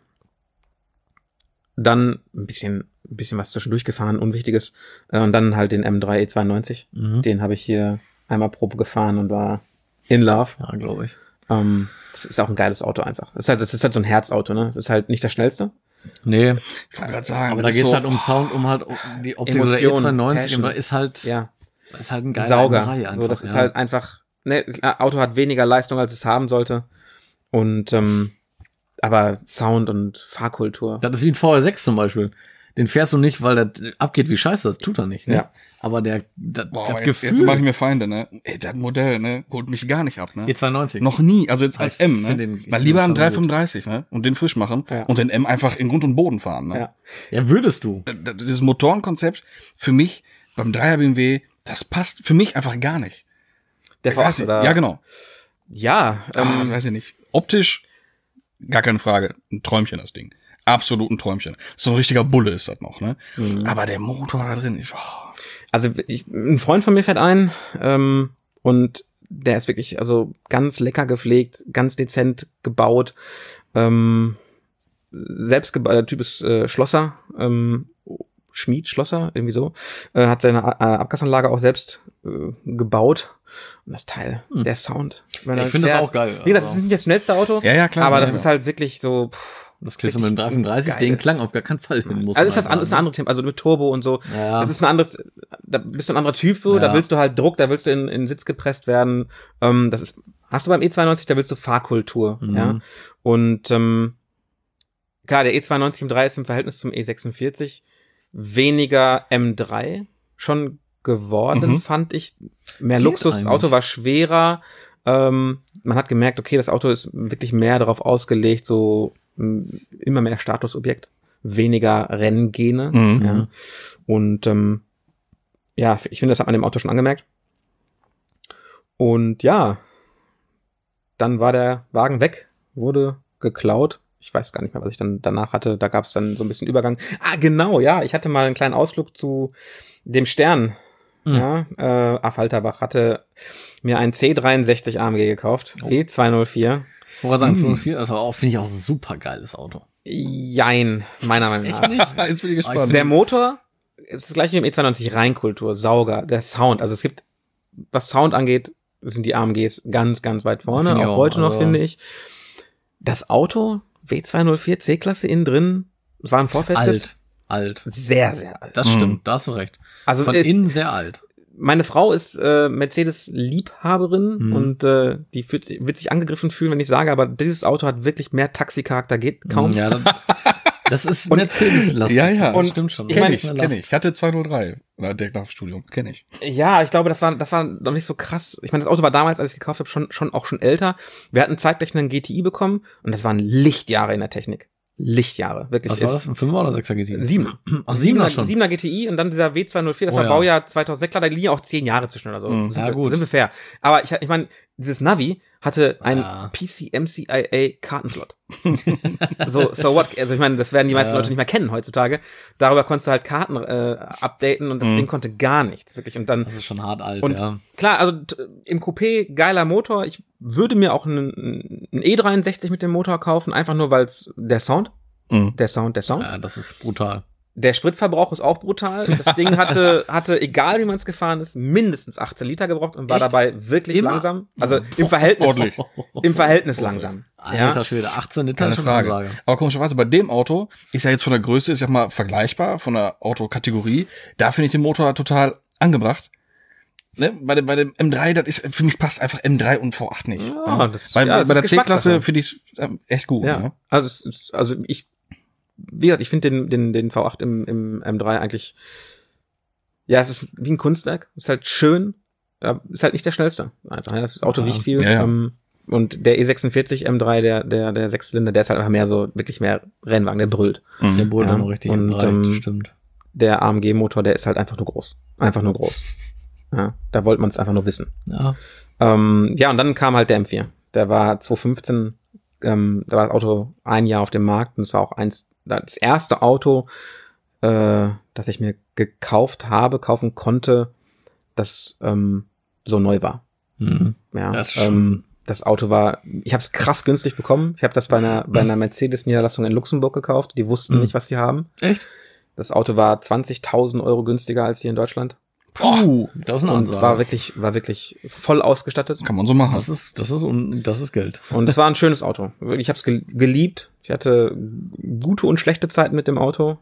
dann ein bisschen was zwischendurch gefahren, Unwichtiges, und dann halt den M3 E92. Mhm. Den habe ich hier einmal Probe gefahren und war in love. Ja, glaube ich. Das ist auch ein geiles Auto einfach. Das ist halt so ein Herzauto, ne? Das ist halt nicht das schnellste. Nee, Ich wollte gerade sagen, aber das da ist geht's so, halt um Sound, um halt die Optik. So der Emotion, E92 Passion. ist halt Ja, ein geiler Sauger. M3 einfach, So, das ist ja. halt einfach, ne, Auto hat weniger Leistung, als es haben sollte. Und aber Sound und Fahrkultur. Das ist wie ein VR6 zum Beispiel. Den fährst du nicht, weil das abgeht wie Scheiße, das tut er nicht. Ne? Ja. Aber das Gefühl. Jetzt mache ich mir Feinde, ne? Ey, das Modell, ne? Holt mich gar nicht ab, ne? E92. Noch nie, also jetzt als Ich M, ne? find den- ich Mal find lieber den einen schon 335, ne? Und den frisch machen Ja. und den M einfach in Grund und Boden fahren, ne? Ja. Ja, würdest du. Dieses Motorenkonzept für mich beim 3er BMW, das passt für mich einfach gar nicht. Der Weiß V8 nicht. oder? Ja, genau. Ja, Weiß ich nicht. Optisch, gar keine Frage. Ein Träumchen, das Ding. Absolut ein Träumchen. So ein richtiger Bulle ist das noch, ne? Aber der Motor da drin, also ein Freund von mir fährt ein und der ist wirklich also ganz lecker gepflegt, ganz dezent gebaut. Selbst gebaut, der Typ ist Schlosser, Schmied, Schlosser, irgendwie so. Hat seine Abgasanlage auch selbst gebaut. Und das Teil, der Sound. Wenn Ja, er ich finde das fährt- auch geil. Wie gesagt, das Also, ist nicht das schnellste Auto, Ja, klar. aber ja, das ja. ist halt wirklich so. das kriegst du mit dem 335, geil den ist. Klang auf gar keinen Fall hin. Muss Also man ist das sagen, ist ein anderes Thema, also mit Turbo und so. Ja. Das ist ein anderes, da bist du ein anderer Typ, so, Ja. da willst du halt Druck, da willst du in den Sitz gepresst werden. Das ist, hast du beim E92, da willst du Fahrkultur, ja. Und klar, der E92 M3 ist im Verhältnis zum E46 weniger M3 schon geworden, fand ich. Mehr Geht Luxus, das eigentlich. Auto war schwerer. Man hat gemerkt, okay, das Auto ist wirklich mehr darauf ausgelegt, so immer mehr Statusobjekt, weniger Renngene. Mhm. Ja. Und ja, ich finde, das hat man dem Auto schon angemerkt. Und ja, dann war der Wagen weg, wurde geklaut. Ich weiß gar nicht mehr, was ich dann danach hatte. Da gab es dann so ein bisschen Übergang. Ah, genau, ja. Ich hatte mal einen kleinen Ausflug zu dem Stern. Ja, Affalterbach hatte mir einen C63 AMG gekauft. W204. Woran sagen 204? Das war auch, finde ich auch ein super geiles Auto. Jein, meiner Meinung nach. Jetzt bin ich Aber gespannt. Der Motor ist das gleiche wie im E92, Reinkultur, Sauger, der Sound. Also es gibt, was Sound angeht, sind die AMGs ganz, ganz weit vorne, Finde ich auch auch, heute noch, also- finde ich. Das Auto, W204 C-Klasse innen drin, es war ein Vorfestlift. Alt. Sehr, sehr alt. Das stimmt, da hast du recht. Also Von es- innen sehr alt. Meine Frau ist Mercedes-Liebhaberin und die wird sich angegriffen fühlen, wenn ich sage, aber dieses Auto hat wirklich mehr Taxicharakter, geht kaum. Ja, das ist Mercedes-lastig. Ja, ja. Das Und stimmt schon. ich Kenn meine, ich, kenn ich. Ich hatte 203. Oder direkt nach dem Studium. Kenn ich. Ja, ich glaube, das war noch nicht so krass. Ich meine, das Auto war damals, als ich gekauft habe, schon älter. Wir hatten zeitgleich einen GTI bekommen und das waren Lichtjahre in der Technik. Lichtjahre, wirklich. Was war das? Ein 5er oder 6er GTI? 7er. Ach, 7er schon. 7er GTI und dann dieser W204, das Oh war ja. Baujahr 2006, klar, da liegen ja auch 10 Jahre zwischen oder so. Mhm. Ja, gut. Sind wir fair. Aber ich meine, dieses Navi hatte einen Ja. PC-MCIA Kartenslot. so what? Also ich meine, das werden die meisten Leute nicht mehr kennen heutzutage. Darüber konntest du halt Karten updaten und das Ding konnte gar nichts, wirklich. Und dann Das ist schon hart alt, und ja. klar, also im Coupé geiler Motor. Ich würde mir auch einen E63 mit dem Motor kaufen, einfach nur weil es der Sound. Der Sound. Ja, das ist brutal. Der Spritverbrauch ist auch brutal. Das Ding hatte, egal wie man es gefahren ist, mindestens 18 Liter gebraucht und war Echt? dabei wirklich Immer? langsam. Also im Verhältnis, Ordentlich. im Verhältnis langsam. Alter Schwede, 18 Liter Keine ist schon Frage. eine Ansage. Aber komischerweise bei dem Auto ist ja jetzt von der Größe, ist ja mal vergleichbar von der Autokategorie. Da finde ich den Motor total angebracht. Ne? Bei dem M3, das ist, für mich passt einfach M3 und V8 nicht. Ja, das- bei, ja, das bei der ist C-Klasse Geschmackssache. finde ich es echt gut. Ja. Ne? Also wie gesagt, ich finde den V8 im M3 eigentlich, ja, es ist wie ein Kunstwerk. Ist halt schön, ist halt nicht der schnellste. Einfach, ja, das Auto wiegt viel. Ja, ja. Und der E46 M3, der Sechszylinder, der ist halt einfach mehr so, wirklich mehr Rennwagen, der brüllt. Der Bull Ja, war noch richtig und, im Bereich, das ähm, stimmt. Der AMG-Motor, der ist halt einfach nur groß. Einfach nur groß. Ja, da wollte man es einfach nur wissen. Ja. Ja, und dann kam halt der M4. Der war 2015, da war das Auto ein Jahr auf dem Markt und es war auch das erste Auto, das ich mir kaufen konnte, das so neu war. Mhm. Ja, Das ist schon- das Auto war, ich habe es krass günstig bekommen. Ich habe das bei einer Mercedes-Niederlassung in Luxemburg gekauft. Die wussten nicht, was sie haben. Echt? Das Auto war 20.000 Euro günstiger als hier in Deutschland. Puh, das ist eine Und Ansage. war wirklich voll ausgestattet. Kann man so machen. Das ist Geld. Und es war ein schönes Auto. Ich habe es geliebt. Ich hatte gute und schlechte Zeiten mit dem Auto.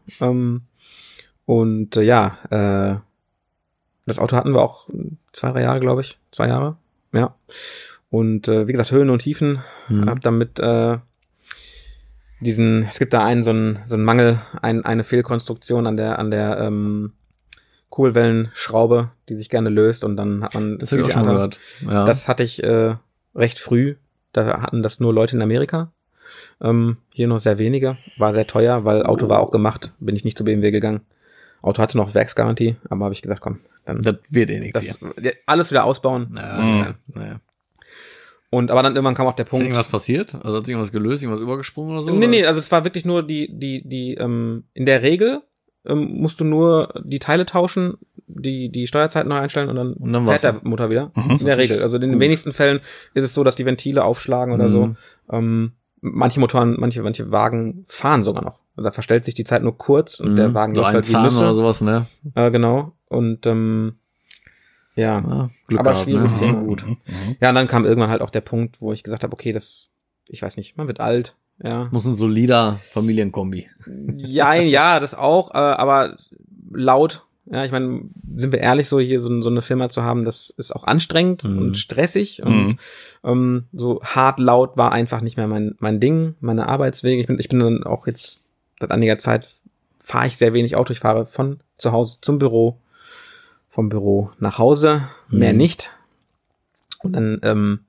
Das Auto hatten wir auch 2-3 Jahre, glaube ich. 2 Jahre. Ja. Und wie gesagt, Höhen und Tiefen. Hab damit es gibt da so einen Mangel, eine Fehlkonstruktion an der Kohlwellenschraube, die sich gerne löst und dann hat man Das habe ich auch schon gehört. Ja. Das hatte ich recht früh. Da hatten das nur Leute in Amerika. Hier noch sehr wenige. War sehr teuer, weil Auto war auch gemacht. Bin ich nicht zu BMW gegangen. Auto hatte noch Werksgarantie, aber habe ich gesagt, komm, dann Das wird eh nichts hier. alles wieder ausbauen. Naja. Und aber dann irgendwann kam auch der Ist Punkt. irgendwas passiert? Also hat sich irgendwas gelöst, irgendwas übergesprungen oder so? Nee, oder? also es war wirklich nur die in der Regel musst du nur die Teile tauschen, die Steuerzeit neu einstellen und dann war's fährt das. der Motor wieder. In der Regel. Also in den wenigsten Fällen ist es so, dass die Ventile aufschlagen oder so. Manche Motoren, manche Wagen fahren sogar noch. Da verstellt sich die Zeit nur kurz und der Wagen so läuft ein halt wie Zahn Nüsse. oder sowas, ne? Genau. Und ja, Glück aber gehabt, schwieriges ne? Thema. Gut. Ja, und dann kam irgendwann halt auch der Punkt, wo ich gesagt habe, okay, ich weiß nicht, man wird alt. Ja, Muss ein solider Familienkombi. ja, das auch, aber laut. Ja, ich meine, sind wir ehrlich, so hier so eine Firma zu haben, das ist auch anstrengend und stressig und so hart laut war einfach nicht mehr mein Ding, meine Arbeitswege. Ich bin dann auch jetzt seit einiger Zeit fahre ich sehr wenig Auto. Ich fahre von zu Hause zum Büro, vom Büro nach Hause, mehr nicht. Und dann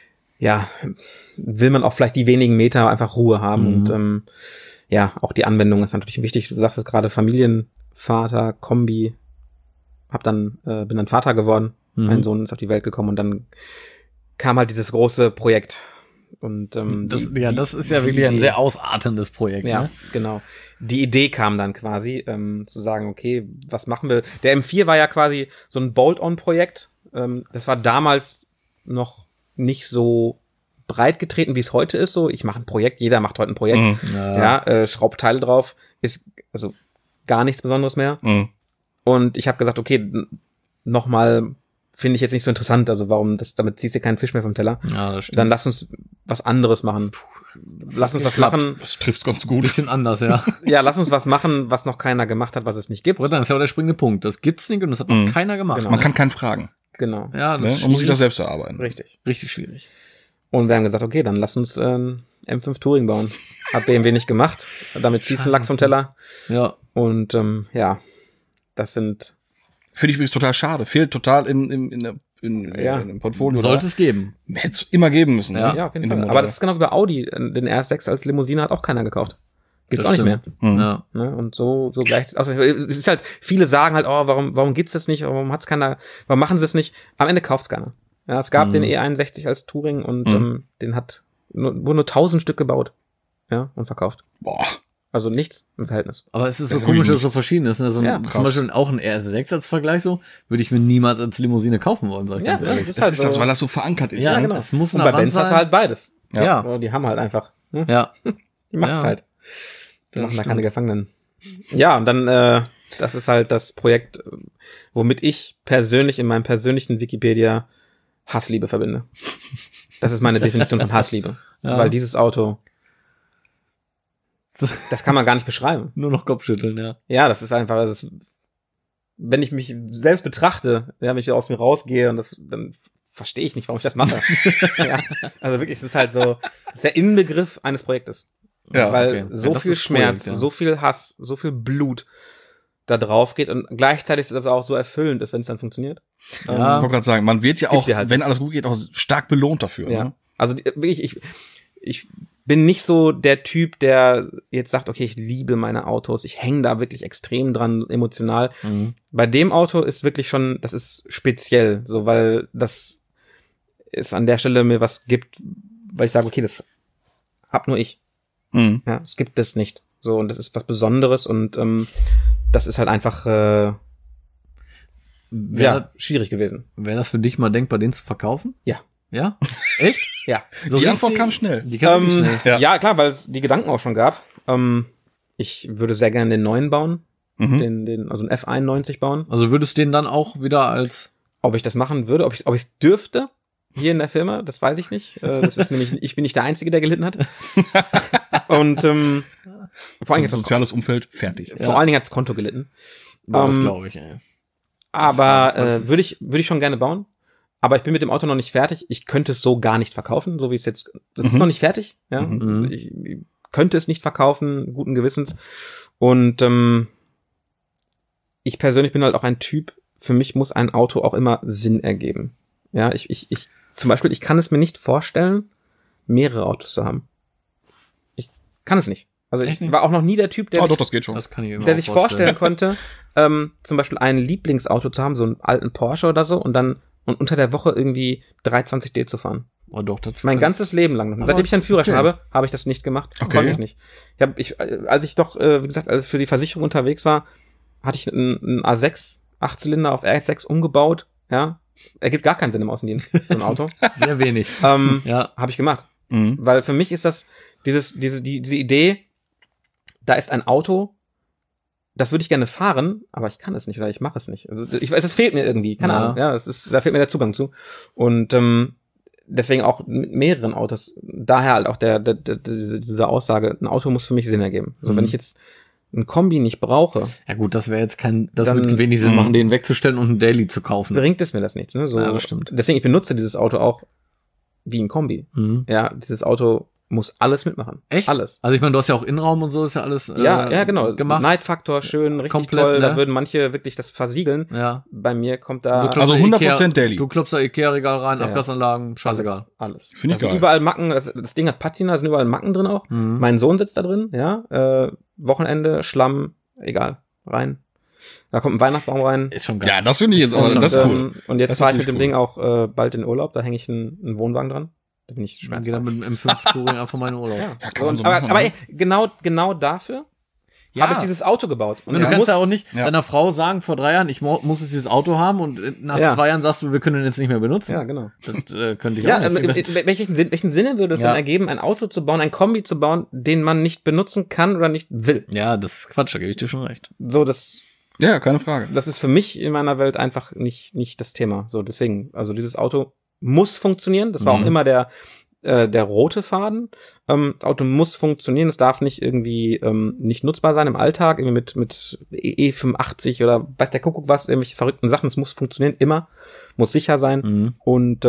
will man auch vielleicht die wenigen Meter einfach Ruhe haben und auch die Anwendung ist natürlich wichtig. Du sagst es gerade, Familienvater, Kombi, bin dann Vater geworden. Mein Sohn ist auf die Welt gekommen und dann kam halt dieses große Projekt. Und das ist ja wirklich ein sehr ausartendes Projekt. Ja, ne? genau. Die Idee kam dann quasi, zu sagen, okay, was machen wir? Der M4 war ja quasi so ein Bolt-on-Projekt. Das war damals noch nicht so breit getreten, wie es heute ist. So, ich mache ein Projekt, jeder macht heute ein Projekt. Schraubt Teile drauf, ist also gar nichts Besonderes mehr. Und ich habe gesagt, okay, nochmal finde ich jetzt nicht so interessant. Also damit ziehst du keinen Fisch mehr vom Teller. Ja, das stimmt. Dann lass uns was anderes machen. Lass uns was machen. Das trifft's ganz Ein gut. bisschen anders, ja. Ja, lass uns was machen, was noch keiner gemacht hat, was es nicht gibt. Das ist ja auch der springende Punkt. Das gibt's nicht und das hat noch keiner gemacht. Genau. Man ne? kann keinen fragen. Genau. Ja, das Ne? ist Man muss sich das schwierig. selbst erarbeiten. Richtig. Richtig schwierig. Und wir haben gesagt, okay, dann lass uns M5 Touring bauen. Hat BMW nicht gemacht. Damit ziehst du einen Lachs vom Teller. Ja. Und das sind Finde ich übrigens total schade. Fehlt total im Portfolio. Sollte es geben. Hätte es immer geben müssen. Ja. ne? ja auf jeden In Fall. dem Aber Modell. das ist genau wie bei Audi. Den RS6 als Limousine hat auch keiner gekauft. Gibt's Das auch nicht mehr. stimmt. Ja. Ne? Und so gleich. Also es ist halt, viele sagen halt, oh, warum gibt's das nicht? Warum hat's keiner? Warum machen sie es nicht? Am Ende kauft's keiner. Ja, es gab den E61 als Touring und den wurden nur 1000 Stück gebaut. Ja, und verkauft. Boah. Also nichts im Verhältnis. Aber es ist so Das ist komisch, dass wirklich es so nichts. verschieden ist. Ne? Ja, Zum krass. Beispiel auch ein RS6 als Vergleich so, würde ich mir niemals als Limousine kaufen wollen, sag ich Ja, ganz ehrlich. das Das ist das, weil das so verankert ist. Ja, ne? genau. Es muss Und nah bei ran Benz hast du sein. halt beides. Ja. Aber die haben halt einfach, ne? Ja. Die machen's Ja. halt. Die Das machen da stimmt. keine Gefangenen. Ja, und dann, das ist halt das Projekt, womit ich persönlich in meinem persönlichen Wikipedia Hassliebe verbinde. Das ist meine Definition von Hassliebe. Ja. Weil dieses Auto, das kann man gar nicht beschreiben. Nur noch Kopfschütteln, ja. Ja, das ist einfach, wenn ich mich selbst betrachte, wenn ich aus mir rausgehe und dann verstehe ich nicht, warum ich das mache. Ja, also wirklich, es ist halt so, das ist der Inbegriff eines Projektes. Ja, Weil okay. so Ja, das viel ist Schmerz, Projekt, ja. so viel Hass, so viel Blut da drauf geht und gleichzeitig ist es auch so erfüllend ist, wenn es dann funktioniert. Ja. Ich wollte gerade sagen, man wird ja Es gibt auch, ja halt wenn nicht. alles gut geht, auch stark belohnt dafür. Ja. Ne? Also wirklich, ich bin nicht so der Typ, der jetzt sagt, okay, ich liebe meine Autos, ich hänge da wirklich extrem dran, emotional. Bei dem Auto ist wirklich schon, das ist speziell, so, weil das ist an der Stelle mir was gibt, weil ich sage, okay, das hab nur ich. Mhm. Ja, es gibt das nicht. So, und das ist was Besonderes und das ist halt einfach schwierig gewesen. Wäre das für dich mal denkbar, den zu verkaufen? Ja. Ja? Echt? Ja. So Die richtig- Antwort kam schnell. Die kam wirklich schnell. Ja. Ja, klar, weil es die Gedanken auch schon gab. Ich würde sehr gerne den neuen bauen, also einen F91 bauen. Also würdest du den dann auch wieder als Ob ich das machen würde, ob ich es dürfte hier in der Firma, das weiß ich nicht. Das ist nämlich, ich bin nicht der Einzige, der gelitten hat. Und vor allen Dingen hat das Soziales Umfeld, fertig. vor allen Dingen hat's Konto gelitten. das glaube ich, ey. Aber das ist- würde ich schon gerne bauen. Aber ich bin mit dem Auto noch nicht fertig. Ich könnte es so gar nicht verkaufen, so wie es jetzt. Das ist noch nicht fertig. Ja, Mhm. ich könnte es nicht verkaufen, guten Gewissens. Und ich persönlich bin halt auch ein Typ, für mich muss ein Auto auch immer Sinn ergeben. Ja, ich zum Beispiel, ich kann es mir nicht vorstellen, mehrere Autos zu haben. Ich kann es nicht. Also Echt ich nicht? war auch noch nie der Typ, der doch, das geht schon. Das kann ich immer der auch sich vorstellen konnte, zum Beispiel ein Lieblingsauto zu haben, so einen alten Porsche oder so, und dann unter der Woche irgendwie 320D zu fahren. Oh, doch, das Mein ganzes Leben lang. Aber Seitdem ich einen Führerschein okay. habe ich das nicht gemacht. Okay. Konnte ich nicht. Als ich doch, wie gesagt, als für die Versicherung unterwegs war, hatte ich einen A6, 8-Zylinder auf RS6 umgebaut. Ja, ergibt gar keinen Sinn im Außendienst, so ein Auto. sehr wenig. Ja. Habe ich gemacht. Mhm. Weil für mich ist das diese Idee, da ist ein Auto, das würde ich gerne fahren, aber ich kann es nicht oder ich mache es nicht. Also es fehlt mir irgendwie, keine Ja. Ahnung. Ja, da fehlt mir der Zugang zu. Und deswegen auch mit mehreren Autos. Daher halt auch diese Aussage, ein Auto muss für mich Sinn ergeben. Also wenn ich jetzt ein Kombi nicht brauche, Ja gut, das wäre jetzt das Dann- wird wenig Sinn machen, den wegzustellen und einen Daily zu kaufen. bringt es mir das nichts. Ne? So, Ja, das stimmt. Deswegen, ich benutze dieses Auto auch wie ein Kombi. Mhm. Ja, dieses Auto muss alles mitmachen. Echt? Alles. Also ich meine, du hast ja auch Innenraum und so, ist ja alles Ja, genau. gemacht. Night-Faktor, schön, richtig Komplett, toll. ne? Da würden manche wirklich das versiegeln. Ja. Bei mir kommt da Du klopfst Also da 100% Daily. Du klopfst da Ikea-Regal rein, Ja. Abgasanlagen, scheißegal. Alles. Finde ich Da sind geil. überall Macken, das Ding hat Patina, da sind überall Macken drin auch. Mhm. Mein Sohn sitzt da drin, ja. Wochenende, Schlamm, egal, rein. Da kommt ein Weihnachtsbaum rein. Ist schon geil. Ja, das finde ich jetzt auch, Und, das ist cool. Und jetzt Das ist fahre ich mit natürlich dem Ding auch bald in den Urlaub, da hänge ich einen Wohnwagen dran. Da bin ich Dann geht er schmerzfrei. mit dem M5-Touring einfach mal in den Urlaub. Ja, kann man so aber, machen, aber ne? ey, genau dafür habe ich dieses Auto gebaut. Und Und du es kannst muss- ja auch nicht Ja. deiner Frau sagen, vor 3 Jahren, ich muss jetzt dieses Auto haben und nach Ja. 2 Jahren sagst du, wir können den jetzt nicht mehr benutzen. Ja, genau. Das könnte ich Ja, auch nicht. welchen Sinne würde es Ja. denn ergeben, ein Auto zu bauen, ein Kombi zu bauen, den man nicht benutzen kann oder nicht will? Ja, das ist Quatsch, da gebe ich dir schon recht. So, das Ja, keine Frage. ist für mich in meiner Welt einfach nicht das Thema. So, deswegen, also dieses Auto muss funktionieren. Das war auch immer der rote Faden. Das Auto muss funktionieren. Es darf nicht irgendwie nicht nutzbar sein im Alltag, irgendwie mit E85 oder weiß der Kuckuck was, irgendwelche verrückten Sachen. Es muss funktionieren, immer. Muss sicher sein. Mhm. Und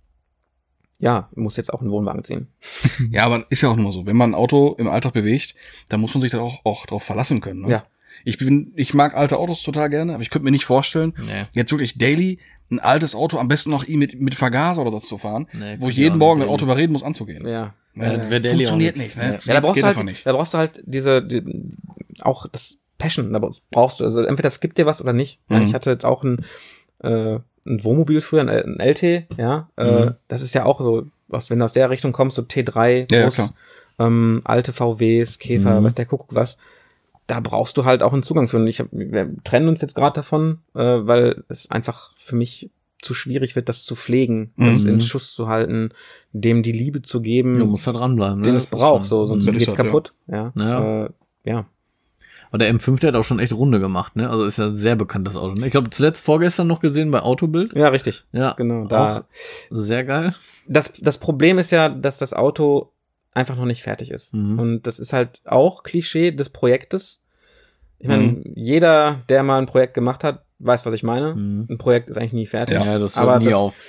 ja, muss jetzt auch einen Wohnwagen ziehen. Ja, aber ist ja auch nur so. Wenn man ein Auto im Alltag bewegt, dann muss man sich da auch drauf verlassen können. Ne? Ja. Ich mag alte Autos total gerne, aber ich könnte mir nicht vorstellen, Nee. jetzt wirklich daily ein altes Auto, am besten noch mit Vergaser oder so zu fahren, Nee, wo ich kann ich jeden auch Morgen nicht das Auto überreden muss, anzugehen. Ja. Wer Daily Funktioniert auch nicht. nix. Ne? Ja, da brauchst Geht du einfach halt, nicht. da brauchst du halt auch das Passion, da brauchst du, also entweder es gibt dir was oder nicht. Ja, Mhm. ich hatte jetzt auch ein Wohnmobil früher, ein LT, ja, das ist ja auch so, wenn du aus der Richtung kommst, so T3, Ja, Bus, alte VWs, Käfer, weiß der Kuckuck was, da brauchst du halt auch einen Zugang für. Und wir trennen uns jetzt gerade davon, weil es einfach für mich zu schwierig wird, das zu pflegen, das in Schuss zu halten, dem die Liebe zu geben, Du musst da dranbleiben. den ne? es Das ist braucht, schon- so, sonst Das ist geht's halt, kaputt. Ja. Ja. Ja. Aber der M5, der hat auch schon echt Runde gemacht, ne? Also ist ja ein sehr bekanntes Auto. Ne? Ich glaube, zuletzt vorgestern noch gesehen bei Autobild. Ja, richtig. Ja, Genau. auch sehr geil. Das Problem ist ja, dass das Auto einfach noch nicht fertig ist. Mhm. Und das ist halt auch Klischee des Projektes. Ich meine, jeder, der mal ein Projekt gemacht hat, weiß, was ich meine. Mhm. Ein Projekt ist eigentlich nie fertig. Ja, das aber hört nie auf.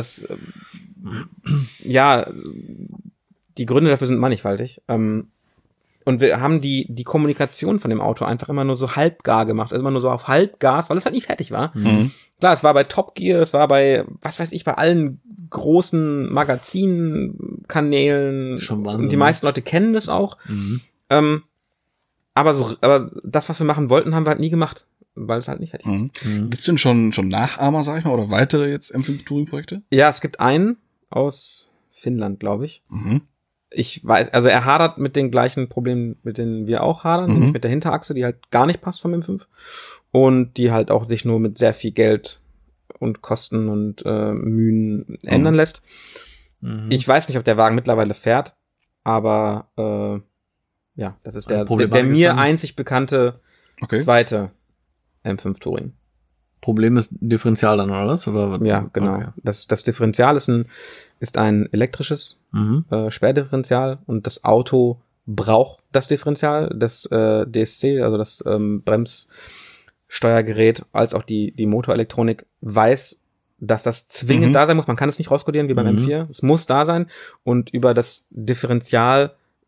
Ja, die Gründe dafür sind mannigfaltig. Und wir haben die Kommunikation von dem Auto einfach immer nur so halbgar gemacht. Also immer nur so auf Halbgas, weil es halt nicht fertig war. Mhm. Klar, es war bei Top Gear, es war bei, was weiß ich, bei allen großen Magazinkanälen. Schon Wahnsinn, Und die ne? meisten Leute kennen das auch. Mhm. Aber das, was wir machen wollten, haben wir halt nie gemacht, weil es halt nicht fertig ist. Mhm. Gibt's denn schon Nachahmer, sag ich mal, oder weitere jetzt M5 Touring-Projekte? Ja, es gibt einen aus Finnland, glaube ich. Mhm. Ich weiß, also er hadert mit den gleichen Problemen, mit denen wir auch hadern, nämlich mit der Hinterachse, die halt gar nicht passt vom M5 und die halt auch sich nur mit sehr viel Geld und Kosten und Mühen ändern lässt. Mhm. Ich weiß nicht, ob der Wagen mittlerweile fährt, aber ja, das ist der Problematik ist mir dann- einzig bekannte Okay. zweite M5 Touring. Problem ist Differential dann, oder was? Oder? Ja, genau. Okay. Das Differential ist ein elektrisches Mhm. Sperrdifferential und das Auto braucht das Differential, das DSC, also das Bremssteuergerät, als auch die Motorelektronik weiß, dass das zwingend da sein muss. Man kann es nicht rauskodieren wie beim M4. Es muss da sein und über das Differential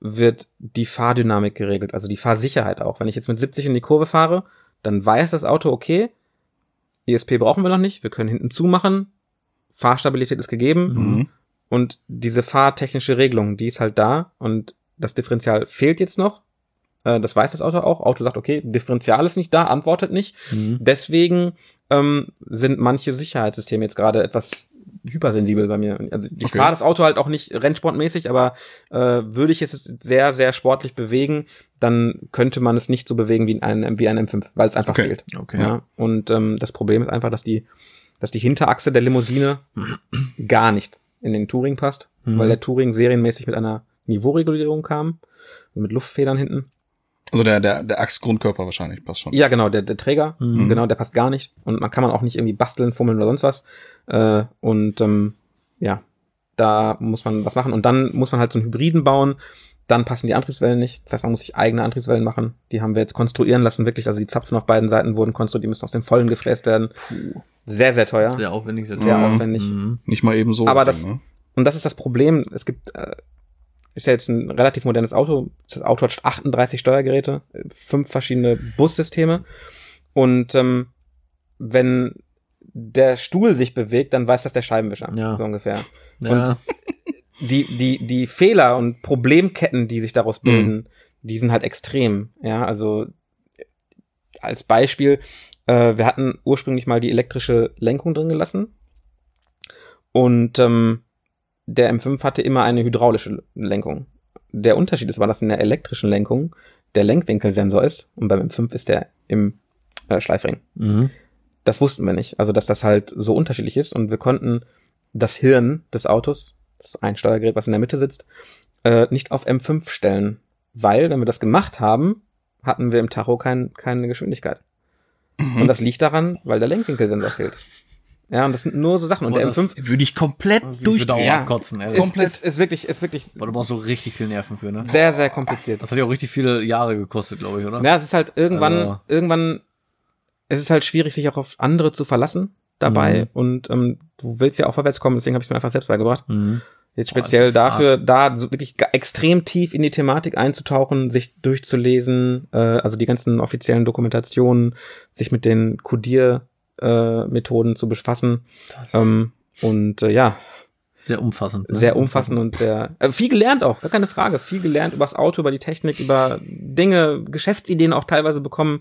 wird die Fahrdynamik geregelt, also die Fahrsicherheit auch. Wenn ich jetzt mit 70 in die Kurve fahre, dann weiß das Auto, okay, ESP brauchen wir noch nicht, wir können hinten zumachen, Fahrstabilität ist gegeben und diese fahrtechnische Regelung, die ist halt da und das Differential fehlt jetzt noch. Das weiß das Auto auch. Auto sagt, okay, Differential ist nicht da, antwortet nicht. Deswegen sind manche Sicherheitssysteme jetzt gerade etwas hypersensibel bei mir. Also ich fahre das Auto halt auch nicht rennsportmäßig, aber würde ich es sehr, sehr sportlich bewegen, dann könnte man es nicht so bewegen wie ein M5, weil es einfach fehlt. Okay. Ja? Und das Problem ist einfach, dass die Hinterachse der Limousine gar nicht in den Touring passt, weil der Touring serienmäßig mit einer Niveauregulierung kam, mit Luftfedern hinten. Also der Achsgrundkörper wahrscheinlich passt schon. Ja, genau, der Träger, genau, der passt gar nicht. Und man kann auch nicht irgendwie basteln, fummeln oder sonst was. Ja, da muss man was machen. Und dann muss man halt so einen Hybriden bauen. Dann passen die Antriebswellen nicht. Das heißt, man muss sich eigene Antriebswellen machen. Die haben wir jetzt konstruieren lassen, wirklich. Also die Zapfen auf beiden Seiten wurden konstruiert, die müssen aus dem Vollen gefräst werden. Sehr, sehr teuer. Sehr aufwendig. Sehr aufwendig. Nicht mal eben so. Aber und das ist das Problem. Es gibt, ist ja jetzt ein relativ modernes Auto. Das Auto hat 38 Steuergeräte, 5 verschiedene Bussysteme. Und wenn der Stuhl sich bewegt, dann weiß das der Scheibenwischer, so ungefähr. Ja. Und die Fehler und Problemketten, die sich daraus bilden, die sind halt extrem. Ja, also als Beispiel, wir hatten ursprünglich mal die elektrische Lenkung drin gelassen und der M5 hatte immer eine hydraulische Lenkung. Der Unterschied ist aber, dass in der elektrischen Lenkung der Lenkwinkelsensor ist und beim M5 ist der im Schleifring. Das wussten wir nicht. Also, dass das halt so unterschiedlich ist und wir konnten das Hirn des Autos, das ist ein Steuergerät, was in der Mitte sitzt, nicht auf M5 stellen. Weil, wenn wir das gemacht haben, hatten wir im Tacho keine Geschwindigkeit. Und das liegt daran, weil der Lenkwinkelsensor fehlt. Ja, und das sind nur so Sachen. Und der M5 würde ich komplett durchkotzen, ey. ist wirklich. Aber du brauchst so richtig viel Nerven für, ne? Sehr, sehr kompliziert. Das hat ja auch richtig viele Jahre gekostet, glaube ich, oder? Ja, es ist halt irgendwann, es ist halt schwierig, sich auch auf andere zu verlassen dabei. Und du willst ja auch vorwärts kommen, deswegen habe ich es mir einfach selbst beigebracht. Jetzt speziell dafür, da so wirklich extrem tief in die Thematik einzutauchen, sich durchzulesen, also die ganzen offiziellen Dokumentationen, sich mit den Methoden zu befassen. Ja. Sehr umfassend. Ne? Sehr umfassend und sehr viel gelernt auch, gar keine Frage. Viel gelernt über das Auto, über die Technik, über Dinge, Geschäftsideen auch teilweise bekommen.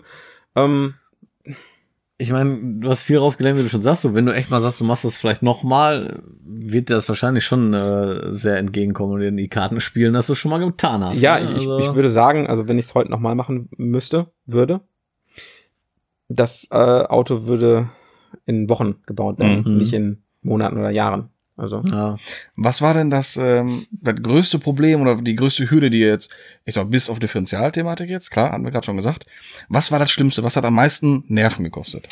Ich meine, du hast viel rausgelernt, wie du schon sagst. So, wenn du echt mal sagst, du machst das vielleicht nochmal, wird dir das wahrscheinlich schon sehr entgegenkommen und dir in die Karten spielen, dass du schon mal getan hast. Ja, ne? ich würde sagen, also wenn ich es heute nochmal machen würde, das Auto würde in Wochen gebaut werden, nicht in Monaten oder Jahren. Also. Ja. Was war denn das größte Problem oder die größte Hürde, die ihr jetzt, ich sag, bis auf Differentialthematik jetzt, klar, hatten wir gerade schon gesagt. Was war das Schlimmste? Was hat am meisten Nerven gekostet?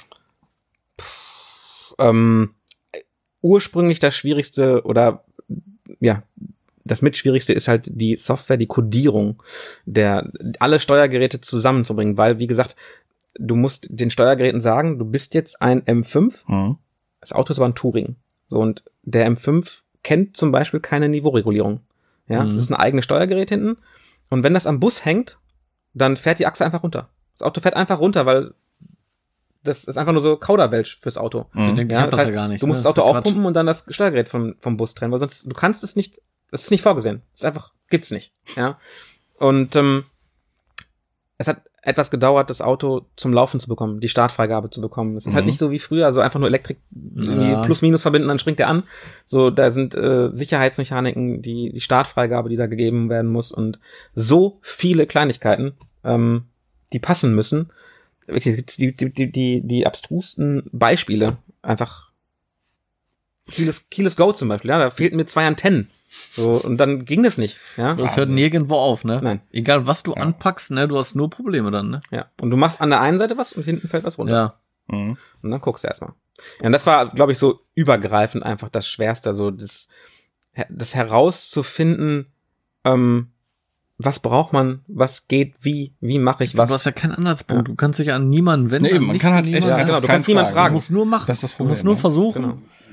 Ursprünglich das Schwierigste oder ja, das mitschwierigste ist halt die Software, die Codierung alle Steuergeräte zusammenzubringen, weil, wie gesagt, du musst den Steuergeräten sagen, du bist jetzt ein M5, das Auto ist aber ein Touring. So, und der M5 kennt zum Beispiel keine Niveauregulierung. Ja, das ist ein eigenes Steuergerät hinten. Und wenn das am Bus hängt, dann fährt die Achse einfach runter. Das Auto fährt einfach runter, weil das ist einfach nur so Kauderwelsch fürs Auto. Das heißt, gar nicht, du musst das Auto aufpumpen und dann das Steuergerät vom Bus trennen, weil sonst, du kannst es nicht, das ist nicht vorgesehen. Das ist einfach, gibt's nicht. Ja. Und es hat etwas gedauert, das Auto zum Laufen zu bekommen, die Startfreigabe zu bekommen. Es ist halt nicht so wie früher, also einfach nur Elektrik Plus-Minus verbinden, dann springt der an. So, da sind Sicherheitsmechaniken, die Startfreigabe, die da gegeben werden muss und so viele Kleinigkeiten, die passen müssen. Wirklich, die abstrusten Beispiele, einfach Keyless Go zum Beispiel, ja, da fehlten mir 2 Antennen. So, und dann ging das nicht, ja. Das hört nirgendwo auf, ne? Nein. Egal, was du anpackst, ne, du hast nur Probleme dann, ne? Ja. Und du machst an der einen Seite was und hinten fällt was runter. Ja. Und dann guckst du erstmal. Ja, und das war, glaube ich, so übergreifend einfach das Schwerste, so das herauszufinden, was braucht man, was geht, wie mache ich was. Du hast ja keinen Anhaltspunkt, du kannst dich an niemanden wenden. Nee, eben, man kann halt du kannst niemanden fragen. Du musst nur machen. Das ist das Du Problem, musst nur versuchen. Genau.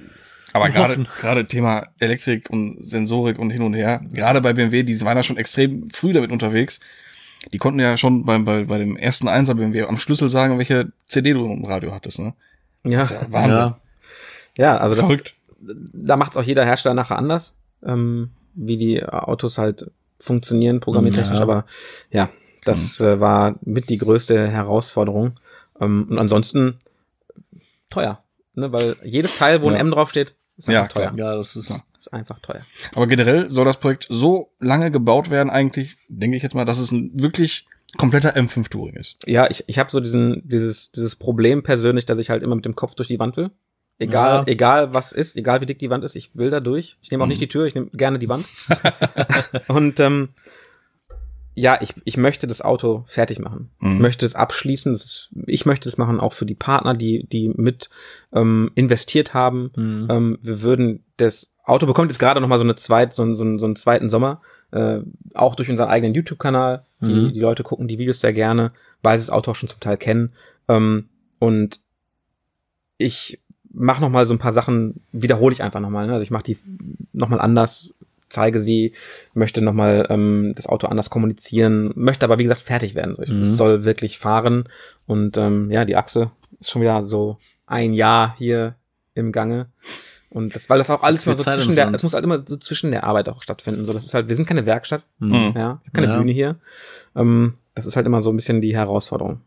Aber Und hoffen. gerade Thema Elektrik und Sensorik und hin und her, gerade bei BMW, die waren ja schon extrem früh damit unterwegs. Die konnten ja schon bei dem ersten 1er BMW am Schlüssel sagen, welche CD du im Radio hattest, ne? Ja, Das ist ja Wahnsinn. ja, also das, Verrückt. da macht's auch jeder Hersteller nachher anders, wie die Autos halt funktionieren, programmiertechnisch, Ja. aber ja, das war mit die größte Herausforderung. Und ansonsten teuer, ne, weil jedes Teil, wo ein Ja. M draufsteht, ist Ja, einfach teuer. Ja, das ist. Ja. Ist einfach teuer. Aber generell soll das Projekt so lange gebaut werden eigentlich, denke ich jetzt mal, dass es ein wirklich kompletter M5 Touring ist. Ja, ich habe so dieses Problem persönlich, dass ich halt immer mit dem Kopf durch die Wand will. Egal was ist, egal wie dick die Wand ist, ich will da durch. Ich nehme auch nicht die Tür, ich nehme gerne die Wand. Und ja, ich möchte das Auto fertig machen. Ich möchte es abschließen. Ich möchte das machen, auch für die Partner, die mit investiert haben. Wir würden das Auto bekommt jetzt gerade noch mal so einen zweiten Sommer, auch durch unseren eigenen YouTube-Kanal. Die Leute gucken die Videos sehr gerne, weil sie das Auto auch schon zum Teil kennen. Und ich mache noch mal so ein paar Sachen, wiederhole ich einfach noch mal. Ne? Also ich mache die noch mal anders, zeige sie, möchte noch mal das Auto anders kommunizieren, möchte aber wie gesagt fertig werden. Es soll wirklich fahren und ja, die Achse ist schon wieder so ein Jahr hier im Gange. Und das, weil das auch alles mal so es muss halt immer so zwischen der Arbeit auch stattfinden. So, das ist halt, wir sind keine Werkstatt, ja, keine Bühne hier. Das ist halt immer so ein bisschen die Herausforderung.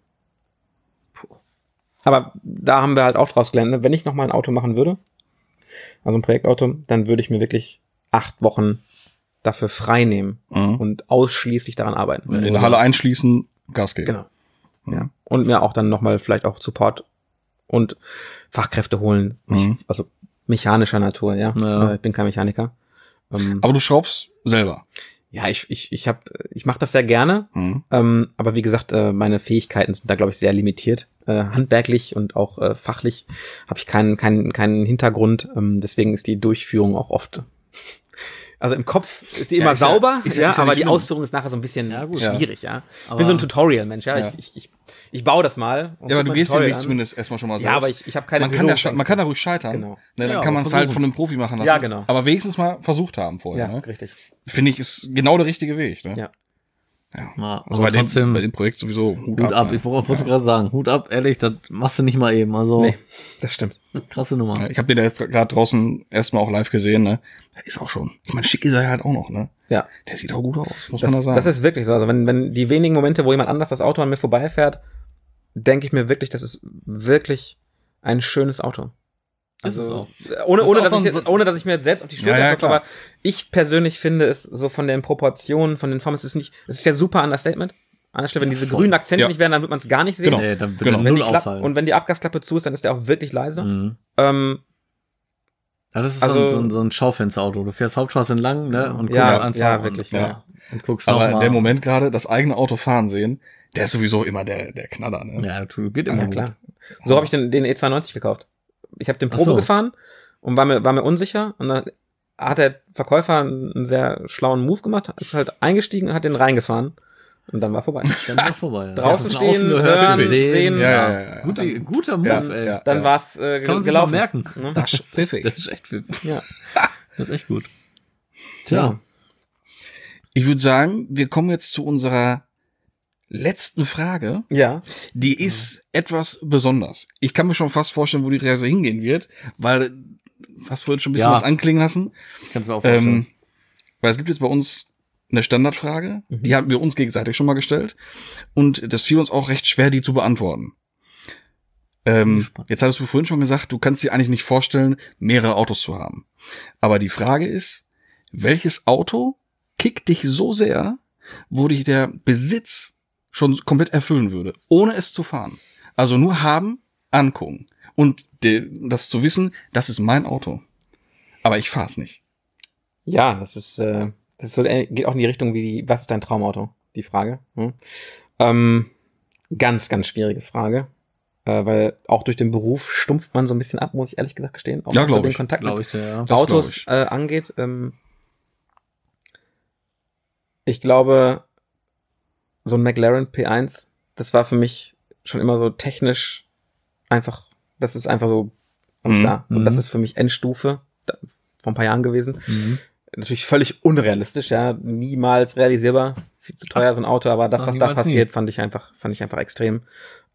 Aber da haben wir halt auch draus gelernt, ne? Wenn ich noch mal ein Auto machen würde, also ein Projektauto, dann würde ich mir wirklich 8 Wochen dafür frei nehmen und ausschließlich daran arbeiten. In der Halle einschließen, Gas geben. Genau. Ja. Und mir auch dann noch mal vielleicht auch Support und Fachkräfte holen. Also mechanischer Natur, ja. Ich bin kein Mechaniker. Aber du schraubst selber. Ja, ich mache das sehr gerne. Aber wie gesagt, meine Fähigkeiten sind da, glaube ich, sehr limitiert. Handwerklich und auch fachlich habe ich keinen Hintergrund. Deswegen ist die Durchführung auch oft. Also im Kopf ist sie immer sauber, aber die Ausführung ist nachher so ein bisschen schwierig, ja. Ich bin so ein Tutorial-Mensch, ja. Ich baue das mal. Ja, aber du gehst den Weg zumindest erstmal schon mal selbst. Ja, aber ich habe keine man kann da ruhig scheitern. Genau. Ne, dann kann man es halt von einem Profi machen lassen. Ja, genau. Aber wenigstens mal versucht haben vorher. Ja, ne? richtig. Finde ich, ist genau der richtige Weg. Ne? Ja. Ja, Also bei dem Projekt sowieso Hut ab. Ne? Ich wollte gerade sagen, Hut ab, ehrlich, das machst du nicht mal eben. Also Nee, das stimmt. krasse Nummer. Ich habe den da jetzt gerade draußen erstmal auch live gesehen. Ne? Der ist auch schon. Ich meine, schick ist er halt auch noch. Ne? Ja. Der sieht auch gut aus, muss man da sagen. Das ist wirklich so. Also wenn die wenigen Momente, wo jemand anders das Auto an mir vorbeifährt, denke ich mir wirklich, das ist wirklich ein schönes Auto. Ist es auch. Ohne dass ich mir jetzt selbst auf die Schulter klopfe, klar. aber ich persönlich finde es so von den Proportionen, von den Formen, es ist ja super Understatement. An der Stelle, wenn diese grünen Akzente nicht wären, dann wird man es gar nicht sehen. Genau. Nee, dann wird Genau. er Wenn null die auffallen. und wenn die Abgasklappe zu ist, dann ist der auch wirklich leise. Ja, das ist Also- so ein Schaufensterauto. Du fährst Hauptstraße entlang, ne, und guckst Ja, einfach. ja, und, wirklich, ja. ja. Und guckst Aber noch in dem mal. Moment gerade das eigene Auto fahren sehen, der ist sowieso immer der Knaller. Ne? Ja, geht immer Ja, gut. klar. So habe ich den E92 gekauft. Ich habe den Probe so. gefahren und war mir unsicher und dann hat der Verkäufer einen sehr schlauen Move gemacht, ist halt eingestiegen und hat den reingefahren und dann war vorbei. Dann war vorbei. Ja. Draußen Hast du von außen stehen, gehört, hören, sehen. sehen. Ja. Guter Move, Ja, ey. ja. Dann war's Kann man sich mal gelaufen. merken. Ne? Das ist pfiffig. Das ist echt pfiffig. Ja. Das ist echt gut. Ja. Ich würde sagen, wir kommen jetzt zu unserer letzten Frage. Ja. Die ist etwas besonders. Ich kann mir schon fast vorstellen, wo die Reise hingehen wird, weil hast vorhin schon ein bisschen Ja. was anklingen lassen. Ich kann es mir auch vorstellen. Weil es gibt jetzt bei uns eine Standardfrage, die haben wir uns gegenseitig schon mal gestellt und das fiel uns auch recht schwer, die zu beantworten. gespannt. Jetzt hattest du vorhin schon gesagt, du kannst dir eigentlich nicht vorstellen, mehrere Autos zu haben. Aber die Frage ist, welches Auto kickt dich so sehr, wo dich der Besitz schon komplett erfüllen würde, ohne es zu fahren? Also nur haben, angucken und das zu wissen, das ist mein Auto. Aber ich fahr's nicht. Ja, das ist so, geht auch in die Richtung wie was ist dein Traumauto? Die Frage. Ganz, ganz schwierige Frage. Weil auch durch den Beruf stumpft man so ein bisschen ab, muss ich ehrlich gesagt gestehen. Auch Ja, was so glaub den ich. Kontakt Glaube mit ich dir, ja. Das Autos angeht. Ich glaube, so ein McLaren P1, das war für mich schon immer so technisch einfach, das ist einfach so, ganz klar, so, das ist für mich Endstufe. vor ein paar Jahren gewesen. Natürlich völlig unrealistisch, ja, niemals realisierbar, viel zu teuer so ein Auto, aber das, was da passiert, fand ich einfach extrem.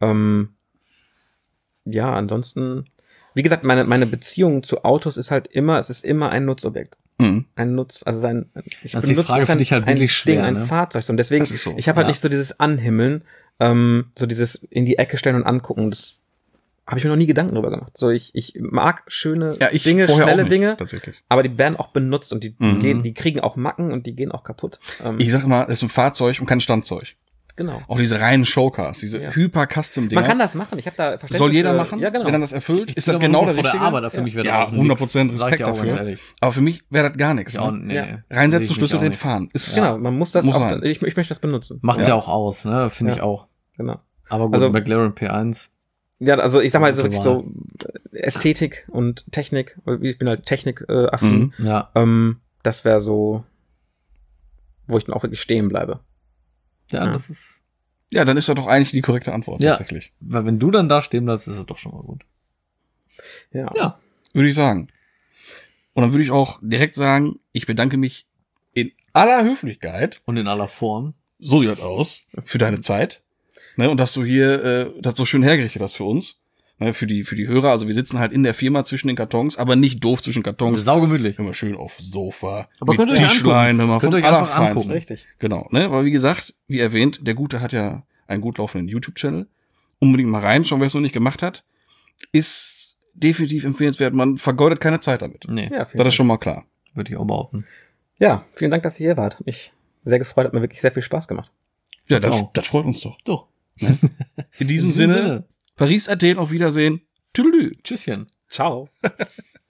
Ja, ansonsten, wie gesagt, meine Beziehung zu Autos ist halt immer, es ist immer ein Nutzobjekt. Mhm. Ich das ist die Frage für dich halt wirklich schwer, ein ne? Fahrzeug. Und deswegen, So. ich habe halt nicht so dieses Anhimmeln, so dieses in die Ecke stellen und angucken, das habe ich mir noch nie Gedanken drüber gemacht. So, ich mag schöne Dinge, schnelle Dinge, tatsächlich. aber die werden auch benutzt und die kriegen auch Macken und die gehen auch kaputt. Ich sag mal, es ist ein Fahrzeug und kein Standzeug. Genau. Auch diese reinen Showcars, diese Hyper-Custom-Dinger. Man kann das machen. Ich habe da Verständnis. Soll jeder für- machen, Ja, genau. wenn er das erfüllt, ist das aber genau nur das vor der Richtige. Arbeit, für mich wäre Ja, das auch nix. 100% Sag ich Respekt dir auch ganz dafür. ehrlich. Aber für mich wäre das gar nichts. Ja, Ne? nee. Ja. Reinsetzen, Sehe ich Schlüssel mich auch drin, nicht. fahren. Ist Genau, man muss das Muss auch, sein. ich möchte das benutzen. Macht's ja auch aus, ne? Finde ich auch. Genau. Aber gut, Also- McLaren P1. Ja, also ich sag mal so Gute richtig so Ästhetik und Technik, ich bin halt Technik-affin. Ja. Das wäre so, wo ich dann auch wirklich stehen bleibe. Ja, Ja. das ist. Ja, dann ist das doch eigentlich die korrekte Antwort, Ja. tatsächlich. Weil wenn du dann da stehen bleibst, ist es doch schon mal gut. Ja. Ja. Würde ich sagen. Und dann würde ich auch direkt sagen, ich bedanke mich in aller Höflichkeit, Und in aller Form. so sieht das aus, für deine Zeit. Ne, und dass du hier das so schön hergerichtet hast für uns. Ne, für die Hörer, also wir sitzen halt in der Firma zwischen den Kartons, aber nicht doof zwischen Kartons. Saugemütlich. Immer schön auf Aber Sofa. mit könnt ihr euch Tischlein, angucken. immer Könnt von ihr euch einfach allerfeinsten. angucken. Richtig. Genau, ne? Aber wie gesagt, wie erwähnt, der Gute hat ja einen gut laufenden YouTube-Channel. Unbedingt mal reinschauen, wer es noch nicht gemacht hat. Ist definitiv empfehlenswert. Man vergeudet keine Zeit damit. Nee, Ja, Das ist schon mal klar. würde ich auch behaupten. Ja, vielen Dank, dass ihr hier wart. Hat mich sehr gefreut, hat mir wirklich sehr viel Spaß gemacht. Ja, Genau. das freut uns doch. Doch. In diesem Sinne, Paris, Athen, auf Wiedersehen. Tüdelü. Tschüsschen. Ciao.